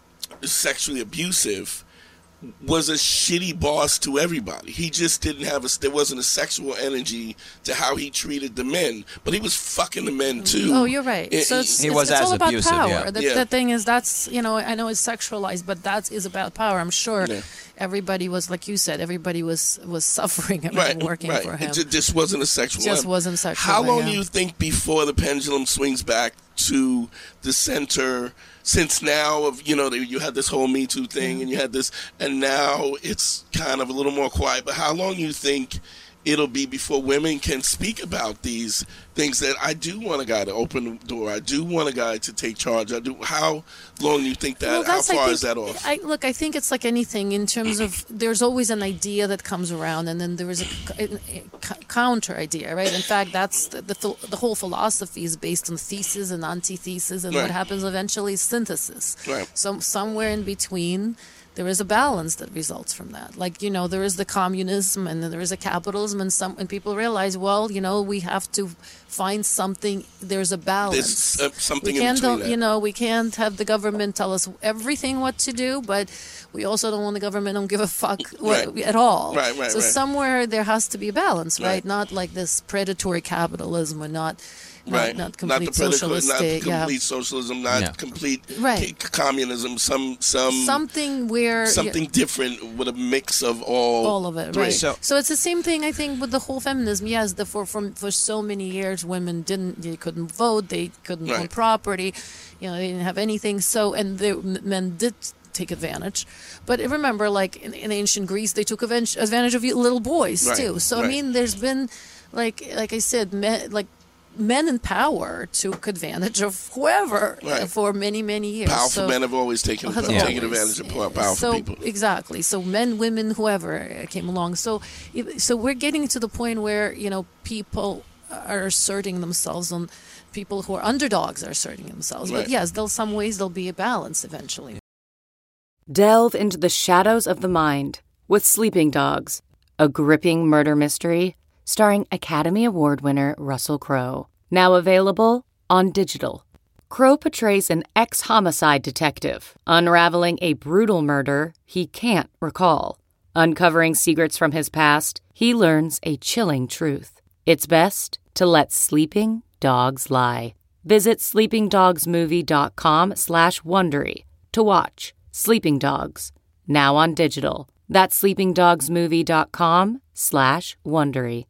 [SPEAKER 2] is sexually abusive, was a shitty boss to everybody. He just didn't have a, there wasn't a sexual energy to how he treated the men, but he was fucking the men too.
[SPEAKER 4] Oh, you're right.
[SPEAKER 2] It-
[SPEAKER 4] So it's,
[SPEAKER 3] He
[SPEAKER 4] it's,
[SPEAKER 3] was
[SPEAKER 4] it's
[SPEAKER 3] as
[SPEAKER 4] all about
[SPEAKER 3] abusive,
[SPEAKER 4] power.
[SPEAKER 3] yeah.
[SPEAKER 4] The,
[SPEAKER 2] Yeah.
[SPEAKER 4] the thing is, that's, you know, I know it's sexualized, but that is about power. I'm sure
[SPEAKER 2] Yeah.
[SPEAKER 4] everybody was, like you said, everybody was was suffering and
[SPEAKER 2] right,
[SPEAKER 4] working
[SPEAKER 2] right.
[SPEAKER 4] for him.
[SPEAKER 2] It ju- just wasn't a sexual.
[SPEAKER 4] Just wasn't sexual,
[SPEAKER 2] How long
[SPEAKER 4] yeah.
[SPEAKER 2] do you think before the pendulum swings back to the center? Since now of you know you had this whole Me Too thing and you had this, and now it's kind of a little more quiet. But how long do you think it'll be before women can speak about these things that I do want a guy to open the door, I do want a guy to take charge, I do. How long do you think that?
[SPEAKER 4] Well,
[SPEAKER 2] how
[SPEAKER 4] that's, I
[SPEAKER 2] far
[SPEAKER 4] think-
[SPEAKER 2] is that off?
[SPEAKER 4] I, look, I think it's like anything in terms of there's always an idea that comes around, and then there is a, c- a- a counter idea, right? In fact, that's the, the phil- the whole philosophy is based on thesis and antithesis, and
[SPEAKER 2] Right.
[SPEAKER 4] what happens eventually is synthesis.
[SPEAKER 2] Right.
[SPEAKER 4] So somewhere in between, there is a balance that results from that. Like, you know, there is the communism and then there is a capitalism, and some and people realize, well, you know, we have to find something. There's a balance.
[SPEAKER 2] There's uh, something
[SPEAKER 4] we
[SPEAKER 2] in
[SPEAKER 4] can't,
[SPEAKER 2] between
[SPEAKER 4] don't,
[SPEAKER 2] that.
[SPEAKER 4] you know, we can't have the government tell us everything what to do, but we also don't want the government don't give a fuck what,
[SPEAKER 2] Right.
[SPEAKER 4] at all.
[SPEAKER 2] Right, right,
[SPEAKER 4] so
[SPEAKER 2] right.
[SPEAKER 4] somewhere there has to be a balance, right?
[SPEAKER 2] Right.
[SPEAKER 4] Not like this predatory capitalism, or not, not,
[SPEAKER 2] Right,
[SPEAKER 4] not complete
[SPEAKER 2] the predatory-
[SPEAKER 4] socialist.
[SPEAKER 2] not
[SPEAKER 4] state, yeah.
[SPEAKER 2] complete socialism, not
[SPEAKER 3] Yeah.
[SPEAKER 2] complete
[SPEAKER 4] Right.
[SPEAKER 2] c- communism. Some some
[SPEAKER 4] Something where
[SPEAKER 2] something different with a mix of all
[SPEAKER 4] all of it,
[SPEAKER 2] three.
[SPEAKER 4] right?
[SPEAKER 3] So-
[SPEAKER 4] So, it's the same thing, I think, with the whole feminism. Yes, the, for from for so many years, women didn't, they couldn't vote, they couldn't own
[SPEAKER 2] Right.
[SPEAKER 4] property, you know, they didn't have anything. So, and the men did take advantage. But remember, like in, in ancient Greece, they took advantage, advantage of little boys
[SPEAKER 2] Right,
[SPEAKER 4] too. So
[SPEAKER 2] right.
[SPEAKER 4] I mean, there's been, like like I said, men, like. Men in power took advantage of whoever uh,
[SPEAKER 2] Right.
[SPEAKER 4] for many, many years.
[SPEAKER 2] Powerful
[SPEAKER 4] So-
[SPEAKER 2] men have always taken
[SPEAKER 4] has
[SPEAKER 2] taken
[SPEAKER 4] always.
[SPEAKER 2] advantage of pow- powerful
[SPEAKER 4] so,
[SPEAKER 2] people.
[SPEAKER 4] Exactly. So men, women, whoever uh, came along. So, if- so we're getting to the point where you know people are asserting themselves on people who are underdogs are asserting themselves.
[SPEAKER 2] Right.
[SPEAKER 4] But yes, there'll some ways there'll be a balance eventually.
[SPEAKER 7] Delve into the shadows of the mind with Sleeping Dogs, a gripping murder mystery starring Academy Award winner Russell Crowe. Now available on digital. Crowe portrays an ex-homicide detective unraveling a brutal murder he can't recall. Uncovering secrets from his past, he learns a chilling truth. It's best to let sleeping dogs lie. Visit sleepingdogsmovie.com slash Wondery to watch Sleeping Dogs, now on digital. That's sleepingdogsmovie.com slash Wondery.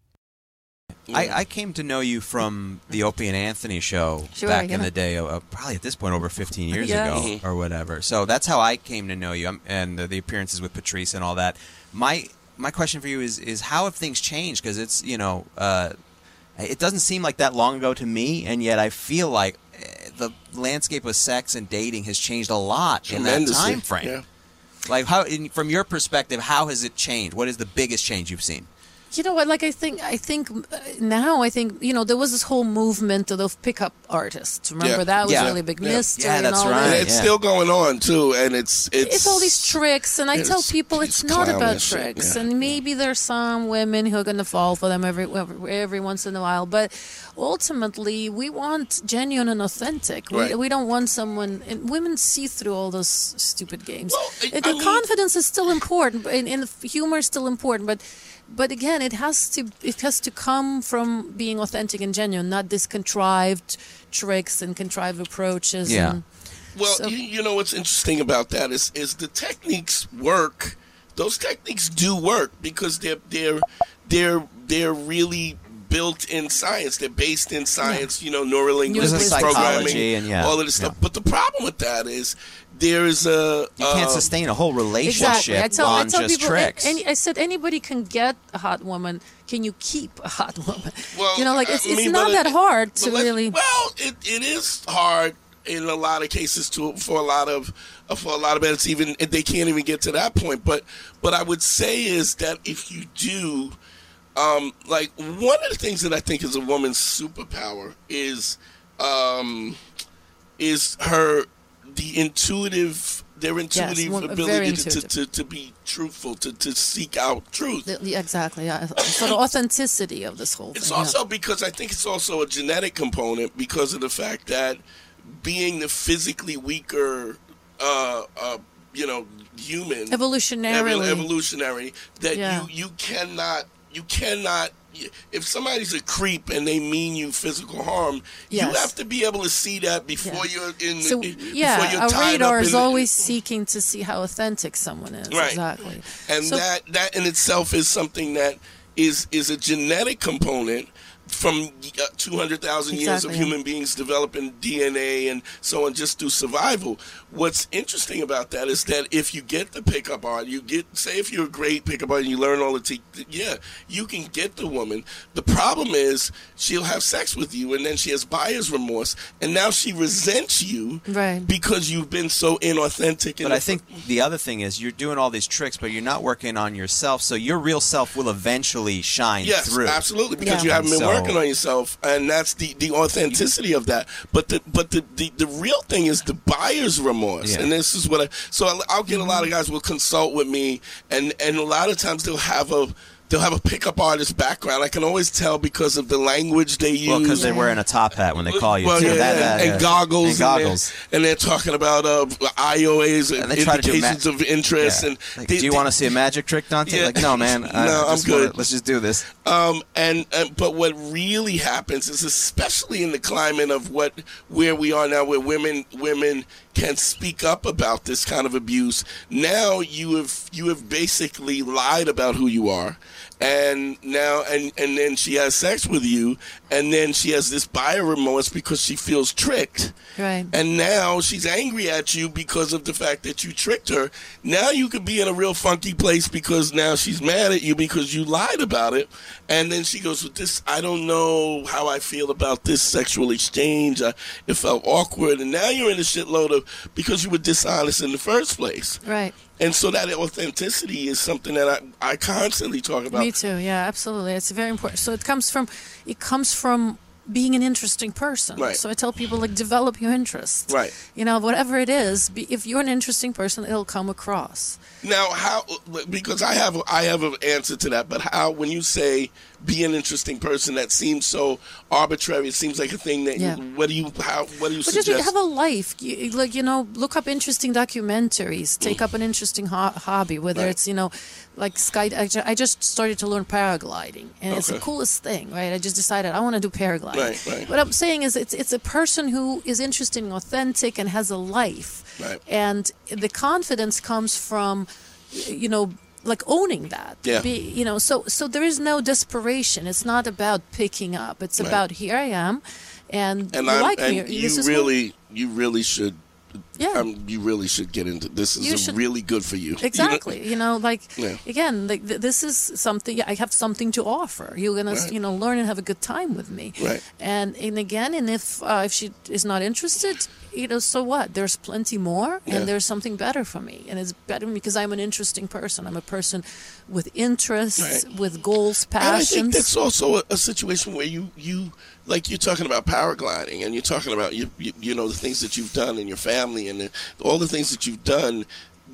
[SPEAKER 3] I, I came to know you from the Opie and Anthony show
[SPEAKER 4] Sure,
[SPEAKER 3] back
[SPEAKER 4] yeah.
[SPEAKER 3] in the day, uh, probably at this point over fifteen years
[SPEAKER 4] Yeah.
[SPEAKER 3] ago or whatever. So that's how I came to know you, um, and uh, the appearances with Patrice and all that. My my question for you is is how have things changed? Because it's, you know, uh, it doesn't seem like that long ago to me, and yet I feel like uh, the landscape of sex and dating has changed a lot in that
[SPEAKER 2] Tremendously,
[SPEAKER 3] time frame.
[SPEAKER 2] yeah.
[SPEAKER 3] Like, how, in, from your perspective, how has it changed? What is the biggest change you've seen?
[SPEAKER 4] You know what? Like I think, I think uh, now I think you know there was this whole movement of those pickup artists. Remember
[SPEAKER 2] Yeah.
[SPEAKER 4] that was
[SPEAKER 3] Yeah.
[SPEAKER 4] really a big
[SPEAKER 2] Yeah.
[SPEAKER 4] mystery.
[SPEAKER 3] Yeah,
[SPEAKER 4] and
[SPEAKER 3] that's
[SPEAKER 4] all
[SPEAKER 3] right.
[SPEAKER 2] And
[SPEAKER 4] that.
[SPEAKER 2] it's
[SPEAKER 3] Yeah.
[SPEAKER 2] still going on too, and it's it's
[SPEAKER 4] It's all these tricks, and I
[SPEAKER 2] it's-
[SPEAKER 4] tell people it's,
[SPEAKER 2] it's
[SPEAKER 4] not about
[SPEAKER 2] clownish,
[SPEAKER 4] tricks.
[SPEAKER 2] yeah.
[SPEAKER 4] And maybe there's some women who are going to fall for them every every, every once in a while, but ultimately we want genuine and authentic.
[SPEAKER 2] Right.
[SPEAKER 4] We, we don't want someone. And women see through all those stupid games.
[SPEAKER 2] Well, I-
[SPEAKER 4] And
[SPEAKER 2] I
[SPEAKER 4] the
[SPEAKER 2] mean-
[SPEAKER 4] confidence is still important, and, and humor is still important, but. But again, it has to it has to come from being authentic and genuine, not this contrived tricks and contrived approaches.
[SPEAKER 3] Yeah.
[SPEAKER 4] And,
[SPEAKER 2] Well,
[SPEAKER 4] So-
[SPEAKER 2] you, you know what's interesting about that is is the techniques work. Those techniques do work because they're they're they're they're really built in science. They're based in science. You know, neurolinguistics,
[SPEAKER 4] There's a
[SPEAKER 2] programming,
[SPEAKER 3] psychology and, yeah,
[SPEAKER 2] all of this stuff.
[SPEAKER 3] yeah.
[SPEAKER 2] But the problem with that is there is a
[SPEAKER 3] You can't
[SPEAKER 2] uh,
[SPEAKER 3] sustain a whole relationship
[SPEAKER 4] Exactly. I tell,
[SPEAKER 3] on
[SPEAKER 4] I tell
[SPEAKER 3] just
[SPEAKER 4] people,
[SPEAKER 3] tricks.
[SPEAKER 4] Any, I said anybody can get a hot woman. Can you keep a hot woman?
[SPEAKER 2] Well,
[SPEAKER 4] you know, like
[SPEAKER 2] I
[SPEAKER 4] it's, it's
[SPEAKER 2] mean,
[SPEAKER 4] not
[SPEAKER 2] but
[SPEAKER 4] that
[SPEAKER 2] it-
[SPEAKER 4] hard
[SPEAKER 2] but
[SPEAKER 4] to
[SPEAKER 2] let's-
[SPEAKER 4] really.
[SPEAKER 2] Well, it, it is hard in a lot of cases to for a lot of uh, for a lot of men. It's even they can't even get to that point. But but I would say is that if you do, um, like one of the things that I think is a woman's superpower is um, is her the intuitive. Their intuitive
[SPEAKER 4] wo- very
[SPEAKER 2] ability to, to,
[SPEAKER 4] intuitive.
[SPEAKER 2] to, to be truthful, to, to seek out truth.
[SPEAKER 4] the- the- exactly. Yeah. So the authenticity of this whole
[SPEAKER 2] It's
[SPEAKER 4] thing. yeah.
[SPEAKER 2] also because I think it's also a genetic component because of the fact that being the physically weaker, uh, uh, you know, human,
[SPEAKER 4] Evolutionarily.
[SPEAKER 2] evol- evolutionary, that
[SPEAKER 4] Yeah.
[SPEAKER 2] you you cannot you cannot. If somebody's a creep and they mean you physical harm, you
[SPEAKER 4] Yes.
[SPEAKER 2] have to be able to see that before
[SPEAKER 4] Yeah.
[SPEAKER 2] you're in.
[SPEAKER 4] So
[SPEAKER 2] the, before
[SPEAKER 4] yeah,
[SPEAKER 2] you're
[SPEAKER 4] a
[SPEAKER 2] tied
[SPEAKER 4] radar
[SPEAKER 2] up
[SPEAKER 4] is
[SPEAKER 2] in the-
[SPEAKER 4] always seeking to see how authentic someone is.
[SPEAKER 2] Right.
[SPEAKER 4] Exactly.
[SPEAKER 2] and
[SPEAKER 4] So-
[SPEAKER 2] that that in itself is something that is is a genetic component from uh, two hundred thousand years of
[SPEAKER 4] Exactly, yeah.
[SPEAKER 2] human beings developing D N A and so on just through survival. What's interesting about that is that if you get the pickup art, you get, say if you're a great pickup art and you learn all the, te- yeah, you can get the woman. The problem is she'll have sex with you and then she has buyer's remorse and now she resents you
[SPEAKER 4] Right.
[SPEAKER 2] because you've been so inauthentic. in
[SPEAKER 3] But
[SPEAKER 2] the
[SPEAKER 3] I think the other thing is you're doing all these tricks, but you're not working on yourself, so your real self will eventually shine
[SPEAKER 2] Yes,
[SPEAKER 3] through.
[SPEAKER 2] absolutely, because
[SPEAKER 4] Yeah.
[SPEAKER 2] you haven't been
[SPEAKER 3] So-
[SPEAKER 2] working on yourself, and that's the, the authenticity of that. But the but the, the, the real thing is the buyer's remorse,
[SPEAKER 3] Yeah.
[SPEAKER 2] and this is what I. So I'll, I'll get a lot of guys will consult with me, and and a lot of times they'll have a. They'll have a pickup artist background. I can always tell because of the language they use.
[SPEAKER 3] Well, because they're wearing a top hat when they call you.
[SPEAKER 2] Well,
[SPEAKER 3] too.
[SPEAKER 2] yeah,
[SPEAKER 3] That-
[SPEAKER 2] and,
[SPEAKER 3] that-
[SPEAKER 2] and
[SPEAKER 3] yeah.
[SPEAKER 2] goggles,
[SPEAKER 3] And goggles.
[SPEAKER 2] and they're, and they're talking about uh, I O As,
[SPEAKER 3] And they try to do
[SPEAKER 2] indications
[SPEAKER 3] ma-
[SPEAKER 2] of interest,
[SPEAKER 3] Yeah.
[SPEAKER 2] and
[SPEAKER 3] Like,
[SPEAKER 2] they-
[SPEAKER 3] do you
[SPEAKER 2] they-
[SPEAKER 3] want to see a magic trick, Dante?
[SPEAKER 2] Yeah.
[SPEAKER 3] Like, no, man. I
[SPEAKER 2] No, I'm
[SPEAKER 3] just wanna-
[SPEAKER 2] good.
[SPEAKER 3] let's just do this.
[SPEAKER 2] Um, and, and but what really happens is, especially in the climate of what where we are now, where women women can speak up about this kind of abuse. Now you have you have basically lied about who you are, and now and and then she has sex with you, and then she has this buyer remorse because she feels tricked.
[SPEAKER 4] Right.
[SPEAKER 2] And now she's angry at you because of the fact that you tricked her. Now you could be in a real funky place because now she's mad at you because you lied about it. And then she goes, with this, I don't know how I feel about this sexual exchange. I, it felt awkward. And now you're in a shitload of, because you were dishonest in the first place.
[SPEAKER 4] Right.
[SPEAKER 2] And so that authenticity is something that I, I constantly talk about.
[SPEAKER 4] Me too. Yeah, absolutely. It's very important. So it comes from, it comes from being an interesting person.
[SPEAKER 2] Right.
[SPEAKER 4] So I tell people, like, develop your interest.
[SPEAKER 2] Right.
[SPEAKER 4] You know, whatever it is, be, if you're an interesting person, it'll come across.
[SPEAKER 2] Now, how? Because I have I have an answer to that. But how? When you say be an interesting person, that seems so arbitrary. It seems like a thing that.
[SPEAKER 4] Yeah.
[SPEAKER 2] You, what do you? How? What do you
[SPEAKER 4] But
[SPEAKER 2] suggest?
[SPEAKER 4] just have a life, you, like, you know, look up interesting documentaries, take up an interesting ho- hobby, whether
[SPEAKER 2] Right.
[SPEAKER 4] it's, you know, like sky. I ju- I just started to learn paragliding, and it's the
[SPEAKER 2] Okay.
[SPEAKER 4] coolest thing, right? I just decided I want to do paragliding.
[SPEAKER 2] Right, right.
[SPEAKER 4] What I'm saying is, it's it's a person who is interesting, authentic, and has a life,
[SPEAKER 2] Right.
[SPEAKER 4] and the confidence comes from, you know, like owning that.
[SPEAKER 2] Yeah.
[SPEAKER 4] Be, you know, so so there is no desperation. It's not about picking up. It's
[SPEAKER 2] Right.
[SPEAKER 4] about here I am, and,
[SPEAKER 2] and
[SPEAKER 4] you
[SPEAKER 2] I'm,
[SPEAKER 4] like
[SPEAKER 2] and
[SPEAKER 4] me.
[SPEAKER 2] you
[SPEAKER 4] This is what-
[SPEAKER 2] really, you really should.
[SPEAKER 4] Yeah.
[SPEAKER 2] Um, you really should get into this.
[SPEAKER 4] You
[SPEAKER 2] Is
[SPEAKER 4] should-
[SPEAKER 2] really good for you.
[SPEAKER 4] Exactly. You know, like,
[SPEAKER 2] Yeah.
[SPEAKER 4] again, like th- this is something, I have something to offer. You're going
[SPEAKER 2] Right.
[SPEAKER 4] to, you know, learn and have a good time with me.
[SPEAKER 2] Right.
[SPEAKER 4] And, and again, and if, uh, if she is not interested, you know, so what? There's plenty more,
[SPEAKER 2] Yeah.
[SPEAKER 4] and there's something better for me. And it's better because I'm an interesting person. I'm a person with interests,
[SPEAKER 2] Right.
[SPEAKER 4] with goals,
[SPEAKER 2] And I think
[SPEAKER 4] passions.
[SPEAKER 2] that's also a, a situation where you, you like you're talking about paragliding, and you're talking about you, you, you know the things that you've done in your family, and the, all the things that you've done.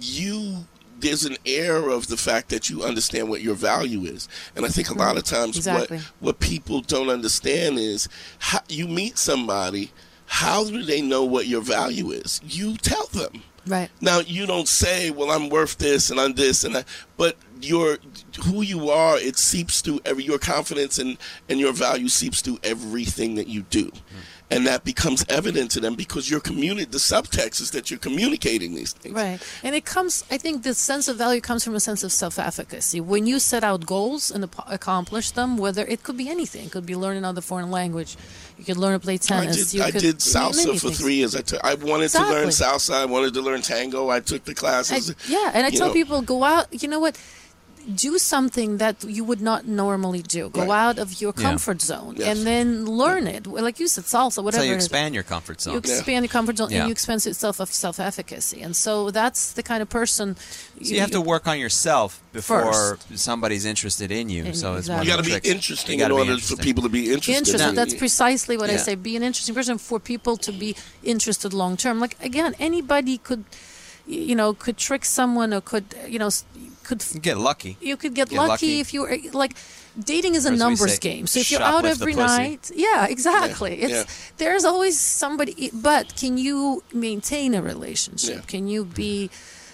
[SPEAKER 2] You there's an air of the fact that you understand what your value is, and I think a lot of times
[SPEAKER 4] Exactly.
[SPEAKER 2] what what people don't understand is how you meet somebody. How do they know what your value is? You tell them.
[SPEAKER 4] Right.
[SPEAKER 2] Now you don't say, "Well, I'm worth this and I'm this and I," but your who you are, it seeps through every your confidence and and your value seeps through everything that you do, and that becomes evident to them because you're communi- The subtext is that you're communicating these things.
[SPEAKER 4] Right. And it comes, I think the sense of value comes from a sense of self-efficacy. When you set out goals and ap- accomplish them, whether it could be anything, it could be learning another foreign language, you could learn to play
[SPEAKER 2] I
[SPEAKER 4] tennis.
[SPEAKER 2] did,
[SPEAKER 4] you
[SPEAKER 2] I
[SPEAKER 4] could,
[SPEAKER 2] did salsa
[SPEAKER 4] many
[SPEAKER 2] for
[SPEAKER 4] things.
[SPEAKER 2] three years. I took. I wanted to learn
[SPEAKER 4] Exactly.
[SPEAKER 2] salsa. I wanted to learn tango. I took the
[SPEAKER 4] I,
[SPEAKER 2] classes.
[SPEAKER 4] yeah, and I
[SPEAKER 2] you
[SPEAKER 4] tell
[SPEAKER 2] know.
[SPEAKER 4] people, go out, you know what? Do something that you would not normally do. Go
[SPEAKER 2] Right.
[SPEAKER 4] out of your
[SPEAKER 3] Yeah.
[SPEAKER 4] comfort zone
[SPEAKER 2] Yes.
[SPEAKER 4] and then learn it. Like you said, salsa, whatever
[SPEAKER 3] So you
[SPEAKER 4] it is.
[SPEAKER 3] expand your comfort zone.
[SPEAKER 4] You expand your comfort zone
[SPEAKER 3] Yeah.
[SPEAKER 4] and you expand self of self-efficacy. And so that's the kind of person.
[SPEAKER 3] So you have to work on yourself before
[SPEAKER 4] First.
[SPEAKER 3] somebody's interested in you.
[SPEAKER 4] In-
[SPEAKER 3] So it's
[SPEAKER 4] exactly.
[SPEAKER 3] one
[SPEAKER 2] You
[SPEAKER 3] of
[SPEAKER 2] got to
[SPEAKER 3] the
[SPEAKER 2] be
[SPEAKER 3] tricks.
[SPEAKER 2] interesting
[SPEAKER 3] You gotta
[SPEAKER 2] in
[SPEAKER 3] be
[SPEAKER 2] order
[SPEAKER 3] interesting.
[SPEAKER 2] for people to be interested.
[SPEAKER 4] Interested.
[SPEAKER 2] in
[SPEAKER 4] That's
[SPEAKER 2] you.
[SPEAKER 4] precisely what I
[SPEAKER 3] Yeah.
[SPEAKER 4] say. Be an interesting person for people to be interested long term. Like, again, anybody could, y- you know, could trick someone or could, you know, s- could
[SPEAKER 3] You get lucky.
[SPEAKER 4] you could get,
[SPEAKER 3] Get
[SPEAKER 4] lucky,
[SPEAKER 3] lucky.
[SPEAKER 4] if you were like. Dating is a
[SPEAKER 3] Or as we
[SPEAKER 4] numbers
[SPEAKER 3] say,
[SPEAKER 4] game. So if you're out
[SPEAKER 3] shoplift the
[SPEAKER 4] every
[SPEAKER 3] pussy.
[SPEAKER 4] night, yeah, exactly.
[SPEAKER 2] Yeah,
[SPEAKER 4] It's
[SPEAKER 2] yeah.
[SPEAKER 4] there's always somebody. But can you maintain a relationship?
[SPEAKER 2] Yeah.
[SPEAKER 4] Can you be?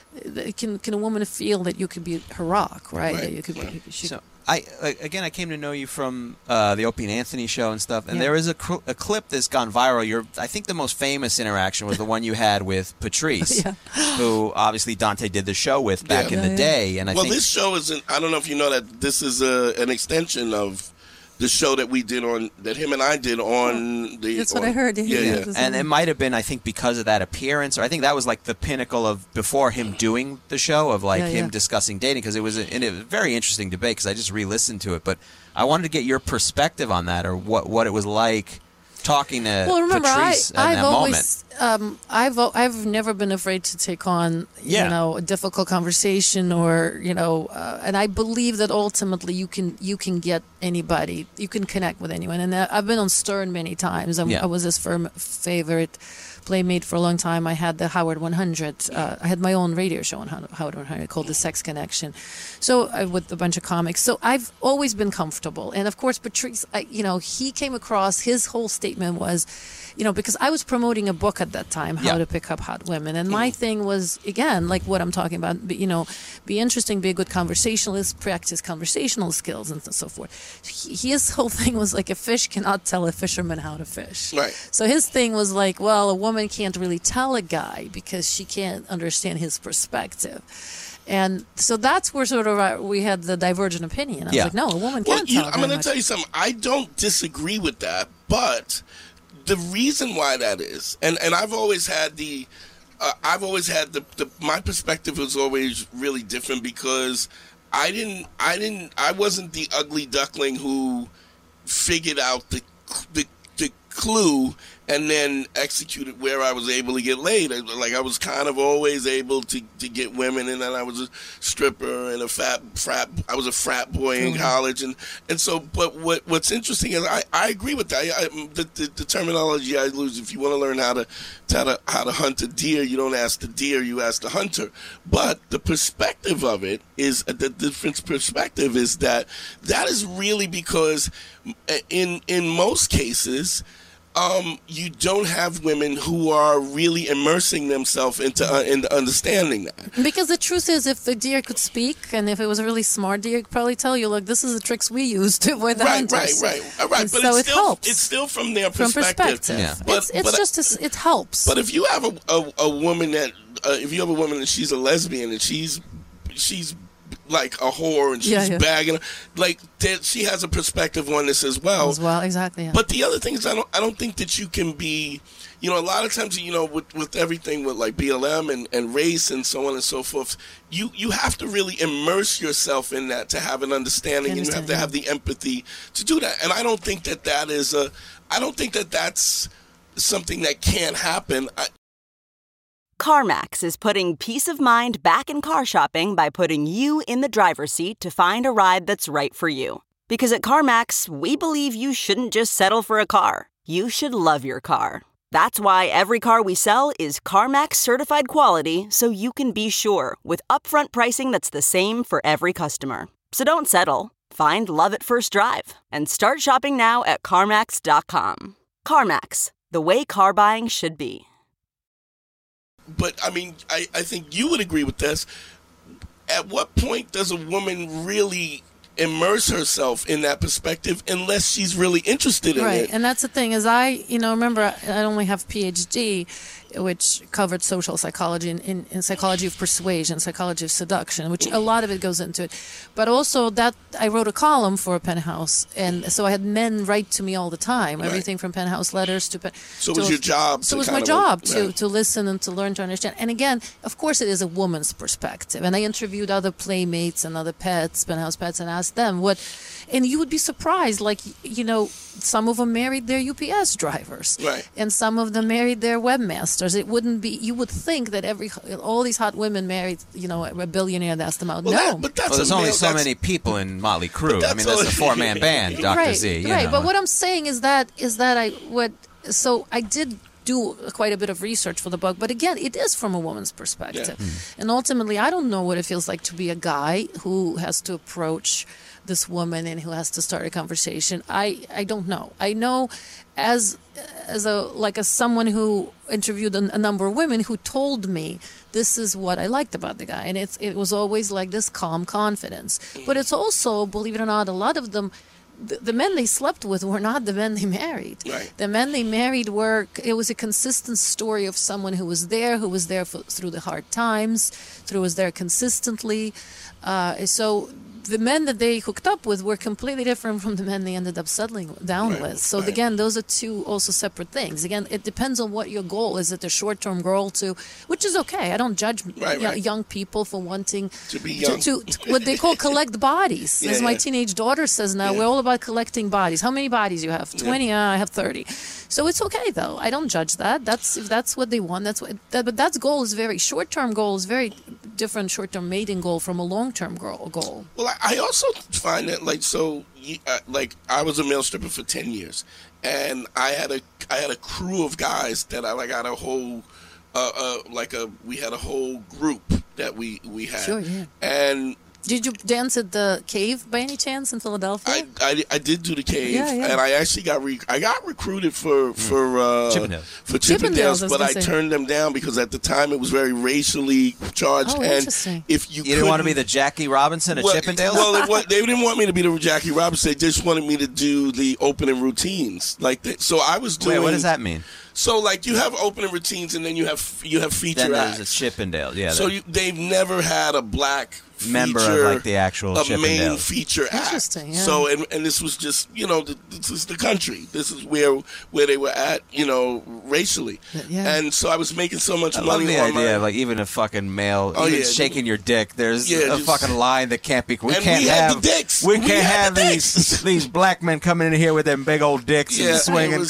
[SPEAKER 4] Can can a woman feel that you could be her rock, right?
[SPEAKER 2] Right,
[SPEAKER 4] That you could be.
[SPEAKER 2] right.
[SPEAKER 4] She,
[SPEAKER 3] So I like, again, I came to know you from uh, the Opie and Anthony show and stuff, and
[SPEAKER 4] Yeah.
[SPEAKER 3] there is a, cl- a clip that's gone viral. Your, I think the most famous interaction was the one you had with Patrice,
[SPEAKER 4] Yeah.
[SPEAKER 3] who obviously Dante did the show with back
[SPEAKER 2] Yeah.
[SPEAKER 3] in the
[SPEAKER 4] Yeah,
[SPEAKER 3] day. And I
[SPEAKER 2] well,
[SPEAKER 3] think
[SPEAKER 2] this show is. An, I don't know if you know that this is a, an extension of the show that we did on that him and I did on the.
[SPEAKER 4] That's what
[SPEAKER 2] on-
[SPEAKER 4] I heard.
[SPEAKER 2] Yeah,
[SPEAKER 4] Yeah,
[SPEAKER 2] yeah.
[SPEAKER 4] that's-
[SPEAKER 3] and it might have been, I think, because of that appearance, or I think that was like the pinnacle of before him doing the show of like
[SPEAKER 4] Yeah,
[SPEAKER 3] him
[SPEAKER 4] yeah.
[SPEAKER 3] discussing dating, because it was a, and it was a very interesting debate. Because I just re-listened to it, but I wanted to get your perspective on that, or what what it was like talking to
[SPEAKER 4] Well, remember, I,
[SPEAKER 3] Patrice in
[SPEAKER 4] I've
[SPEAKER 3] that
[SPEAKER 4] always, um, I've, al- I've never been afraid to take on,
[SPEAKER 3] Yeah.
[SPEAKER 4] you know, a difficult conversation, or you know, uh, and I believe that ultimately you can, you can get anybody, you can connect with anyone. And uh, I've been on Stern many times. I'm,
[SPEAKER 3] Yeah.
[SPEAKER 4] I was his firm favorite playmate for a long time. I had the Howard one hundred. Uh, I had my own radio show on How- Howard one hundred called The Sex Connection. So uh, with a bunch of comics. So I've always been comfortable. And of course, Patrice, I, you know, he came across, his whole statement was, you know, because I was promoting a book at that time, How
[SPEAKER 3] Yeah.
[SPEAKER 4] to Pick Up Hot Women. And my thing was, again, like what I'm talking about, be- you know, be interesting, be a good conversationalist, practice conversational skills and so forth. He, his whole thing was like, a fish cannot tell a fisherman how to fish.
[SPEAKER 2] Right.
[SPEAKER 4] So his thing was like, well, a woman can't really tell a guy because she can't understand his perspective. And so that's where sort of uh, we had the divergent opinion. I was
[SPEAKER 3] Yeah.
[SPEAKER 4] like, no, a woman
[SPEAKER 2] Well,
[SPEAKER 4] can't
[SPEAKER 2] you,
[SPEAKER 4] tell.
[SPEAKER 2] I'm
[SPEAKER 4] very
[SPEAKER 2] going to
[SPEAKER 4] much.
[SPEAKER 2] tell you something. I don't disagree with that, but the reason why that is, and, and I've always had the, uh, I've always had the, the, my perspective was always really different because I didn't, I didn't, I wasn't the ugly duckling who figured out the, the, the clue and then executed where I was able to get laid. Like I was kind of always able to, to get women, and then I was a stripper and a fat frat. I was a frat boy in college, and, and so. But what what's interesting is I, I agree with that. I, I, the, the, the terminology I lose. If you want to learn how to, to how to how to hunt a deer, you don't ask the deer, you ask the hunter. But the perspective of it is the different perspective is that that is really because in in most cases. Um, you don't have women who are really immersing themselves into uh, into understanding that.
[SPEAKER 4] Because the truth is, if the deer could speak, and if it was a really smart deer, it could probably tell you, look, this is the tricks we use to avoid the
[SPEAKER 2] right,
[SPEAKER 4] hunters.
[SPEAKER 2] Right, right, right.
[SPEAKER 4] And
[SPEAKER 2] But
[SPEAKER 4] so
[SPEAKER 2] it's
[SPEAKER 4] it
[SPEAKER 2] still,
[SPEAKER 4] helps.
[SPEAKER 2] It's still from their
[SPEAKER 4] From
[SPEAKER 2] perspective.
[SPEAKER 4] perspective.
[SPEAKER 3] Yeah.
[SPEAKER 2] But,
[SPEAKER 4] it's it's
[SPEAKER 2] but,
[SPEAKER 4] just, a, it helps.
[SPEAKER 2] But if you have a, a, a woman that, uh, if you have a woman and she's a lesbian and she's, she's like a whore and she's
[SPEAKER 4] Yeah, yeah.
[SPEAKER 2] bagging, like that, she has a perspective on this as well.
[SPEAKER 4] As well, exactly. Yeah.
[SPEAKER 2] But the other thing is, I don't, I don't think that you can be, you know, a lot of times, you know, with, with everything with like B L M and, and race and so on and so forth, you, you have to really immerse yourself in that to have an understanding, and you have to have the empathy to do that. And I don't think that that is a, I don't think that that's something that can't happen. I,
[SPEAKER 8] CarMax is putting peace of mind back in car shopping by putting you in the driver's seat to find a ride that's right for you. Because at CarMax, we believe you shouldn't just settle for a car. You should love your car. That's why every car we sell is CarMax certified quality, so you can be sure with upfront pricing that's the same for every customer. So don't settle. Find love at first drive and start shopping now at CarMax dot com. CarMax, the way car buying should be.
[SPEAKER 2] But, I mean, I, I think you would agree with this. At what point does a woman really immerse herself in that perspective unless she's really interested in
[SPEAKER 4] right.
[SPEAKER 2] it?
[SPEAKER 4] Right, and that's the thing is I, you know, remember I only have a P H D, which covered social psychology and in, in psychology of persuasion, psychology of seduction, which a lot of it goes into it. But also that I wrote a column for Penthouse, and so I had men write to me all the time,
[SPEAKER 2] Right.
[SPEAKER 4] everything from Penthouse letters to...
[SPEAKER 2] So it
[SPEAKER 4] to,
[SPEAKER 2] was your job
[SPEAKER 4] So
[SPEAKER 2] to
[SPEAKER 4] it was
[SPEAKER 2] kind
[SPEAKER 4] my
[SPEAKER 2] of,
[SPEAKER 4] job
[SPEAKER 2] like,
[SPEAKER 4] to,
[SPEAKER 2] right.
[SPEAKER 4] to listen and to learn to understand. And again, of course it is a woman's perspective. And I interviewed other playmates and other pets, Penthouse pets, and asked them what... And you would be surprised, like, you know, some of them married their U P S drivers.
[SPEAKER 2] Right.
[SPEAKER 4] And some of them married their webmasters. It wouldn't be, you would think that every, all these hot women married, you know, a billionaire that asked them out.
[SPEAKER 2] Well,
[SPEAKER 4] no.
[SPEAKER 2] that- but that's
[SPEAKER 3] Well, there's
[SPEAKER 2] a
[SPEAKER 3] only
[SPEAKER 2] male-
[SPEAKER 3] so
[SPEAKER 2] that's-
[SPEAKER 3] many people in Motley Crue.
[SPEAKER 2] But
[SPEAKER 3] I mean,
[SPEAKER 2] that's
[SPEAKER 3] that's a
[SPEAKER 2] all-
[SPEAKER 3] four-man band, Doctor
[SPEAKER 4] right,
[SPEAKER 3] Z. You
[SPEAKER 4] right.
[SPEAKER 3] know.
[SPEAKER 4] But what I'm saying is that, is that I, what, so I did do quite a bit of research for the book, but again, it is from a woman's perspective.
[SPEAKER 2] Yeah.
[SPEAKER 4] And ultimately, I don't know what it feels like to be a guy who has to approach this woman and who has to start a conversation. I, I don't know. I know as as a like as someone who interviewed a, a number of women who told me this is what I liked about the guy, and it's it was always like this calm confidence. But it's also, believe it or not, a lot of them, the, the men they slept with were not the men they married.
[SPEAKER 2] Right.
[SPEAKER 4] The men they married were, it was a consistent story of someone who was there, who was there for, through the hard times, who was there consistently. Uh, so the men that they hooked up with were completely different from the men they ended up settling down
[SPEAKER 2] Right,
[SPEAKER 4] with. So
[SPEAKER 2] right.
[SPEAKER 4] again, those are two also separate things. Again, it depends on what your goal is. Is it a short-term goal to, which is okay. I don't judge
[SPEAKER 2] Right,
[SPEAKER 4] y-
[SPEAKER 2] right.
[SPEAKER 4] young people for wanting
[SPEAKER 2] To be young.
[SPEAKER 4] To, to what they call collect bodies.
[SPEAKER 2] Yeah,
[SPEAKER 4] As my
[SPEAKER 2] yeah.
[SPEAKER 4] teenage daughter says now,
[SPEAKER 2] Yeah.
[SPEAKER 4] we're all about collecting bodies. How many bodies you have? twenty? Uh, I have thirty. So it's okay though. I don't judge that. That's if that's what they want. That's what. That, but that goal is very short-term goal is very different short-term mating goal from a long-term goal. goal.
[SPEAKER 2] Well, I, I also find that like so, you- uh, like I was a male stripper for ten years, and I had a I had a crew of guys that I like had a whole, uh, uh, like a we had a whole group that we we had.
[SPEAKER 4] Sure, yeah.
[SPEAKER 2] And
[SPEAKER 4] Did you dance at the Cave by any chance in Philadelphia?
[SPEAKER 2] I, I, I did do the cave,
[SPEAKER 4] Yeah, yeah.
[SPEAKER 2] and I actually got re- I got recruited for for uh,
[SPEAKER 3] Chippendales.
[SPEAKER 2] for
[SPEAKER 4] Chippendales,
[SPEAKER 2] Chippendales,
[SPEAKER 4] I was
[SPEAKER 2] but
[SPEAKER 4] gonna
[SPEAKER 2] I
[SPEAKER 4] say.
[SPEAKER 2] turned them down because at the time it was very racially charged,
[SPEAKER 4] Oh,
[SPEAKER 2] and
[SPEAKER 4] interesting.
[SPEAKER 2] if you
[SPEAKER 3] You didn't want to be
[SPEAKER 2] couldn't-
[SPEAKER 3] the Jackie Robinson of
[SPEAKER 2] well,
[SPEAKER 3] Chippendales?
[SPEAKER 2] Well, it wa- they didn't want me to be the Jackie Robinson. They just wanted me to do the opening routines, like that. So I was doing.
[SPEAKER 3] Wait, what does that mean?
[SPEAKER 2] So like you have opening routines, and then you have you have feature
[SPEAKER 3] Then there's a
[SPEAKER 2] acts.
[SPEAKER 3] Chippendale. Yeah.
[SPEAKER 2] So
[SPEAKER 3] that-
[SPEAKER 2] you, they've never had a black
[SPEAKER 3] Member of,
[SPEAKER 2] feature,
[SPEAKER 3] like, the actual
[SPEAKER 2] a main
[SPEAKER 3] Chippendales.
[SPEAKER 2] feature act.
[SPEAKER 4] Interesting, yeah.
[SPEAKER 2] So and, and this was just you know th- this is the country. This is where where they were at you know racially.
[SPEAKER 4] Yeah.
[SPEAKER 2] And so I was making so much
[SPEAKER 3] I love
[SPEAKER 2] money
[SPEAKER 3] the
[SPEAKER 2] on
[SPEAKER 3] idea
[SPEAKER 2] my,
[SPEAKER 3] of like even a fucking male,
[SPEAKER 2] Oh,
[SPEAKER 3] even
[SPEAKER 2] yeah.
[SPEAKER 3] shaking your dick. There's
[SPEAKER 2] Yeah,
[SPEAKER 3] a
[SPEAKER 2] just-
[SPEAKER 3] fucking line that can't be. We
[SPEAKER 2] And
[SPEAKER 3] can't
[SPEAKER 2] we had
[SPEAKER 3] have
[SPEAKER 2] the dicks.
[SPEAKER 3] We
[SPEAKER 2] We
[SPEAKER 3] can't
[SPEAKER 2] had
[SPEAKER 3] have
[SPEAKER 2] the
[SPEAKER 3] these
[SPEAKER 2] dicks.
[SPEAKER 3] these black men coming in here with them big old dicks
[SPEAKER 2] yeah,
[SPEAKER 3] and swinging.
[SPEAKER 2] It was,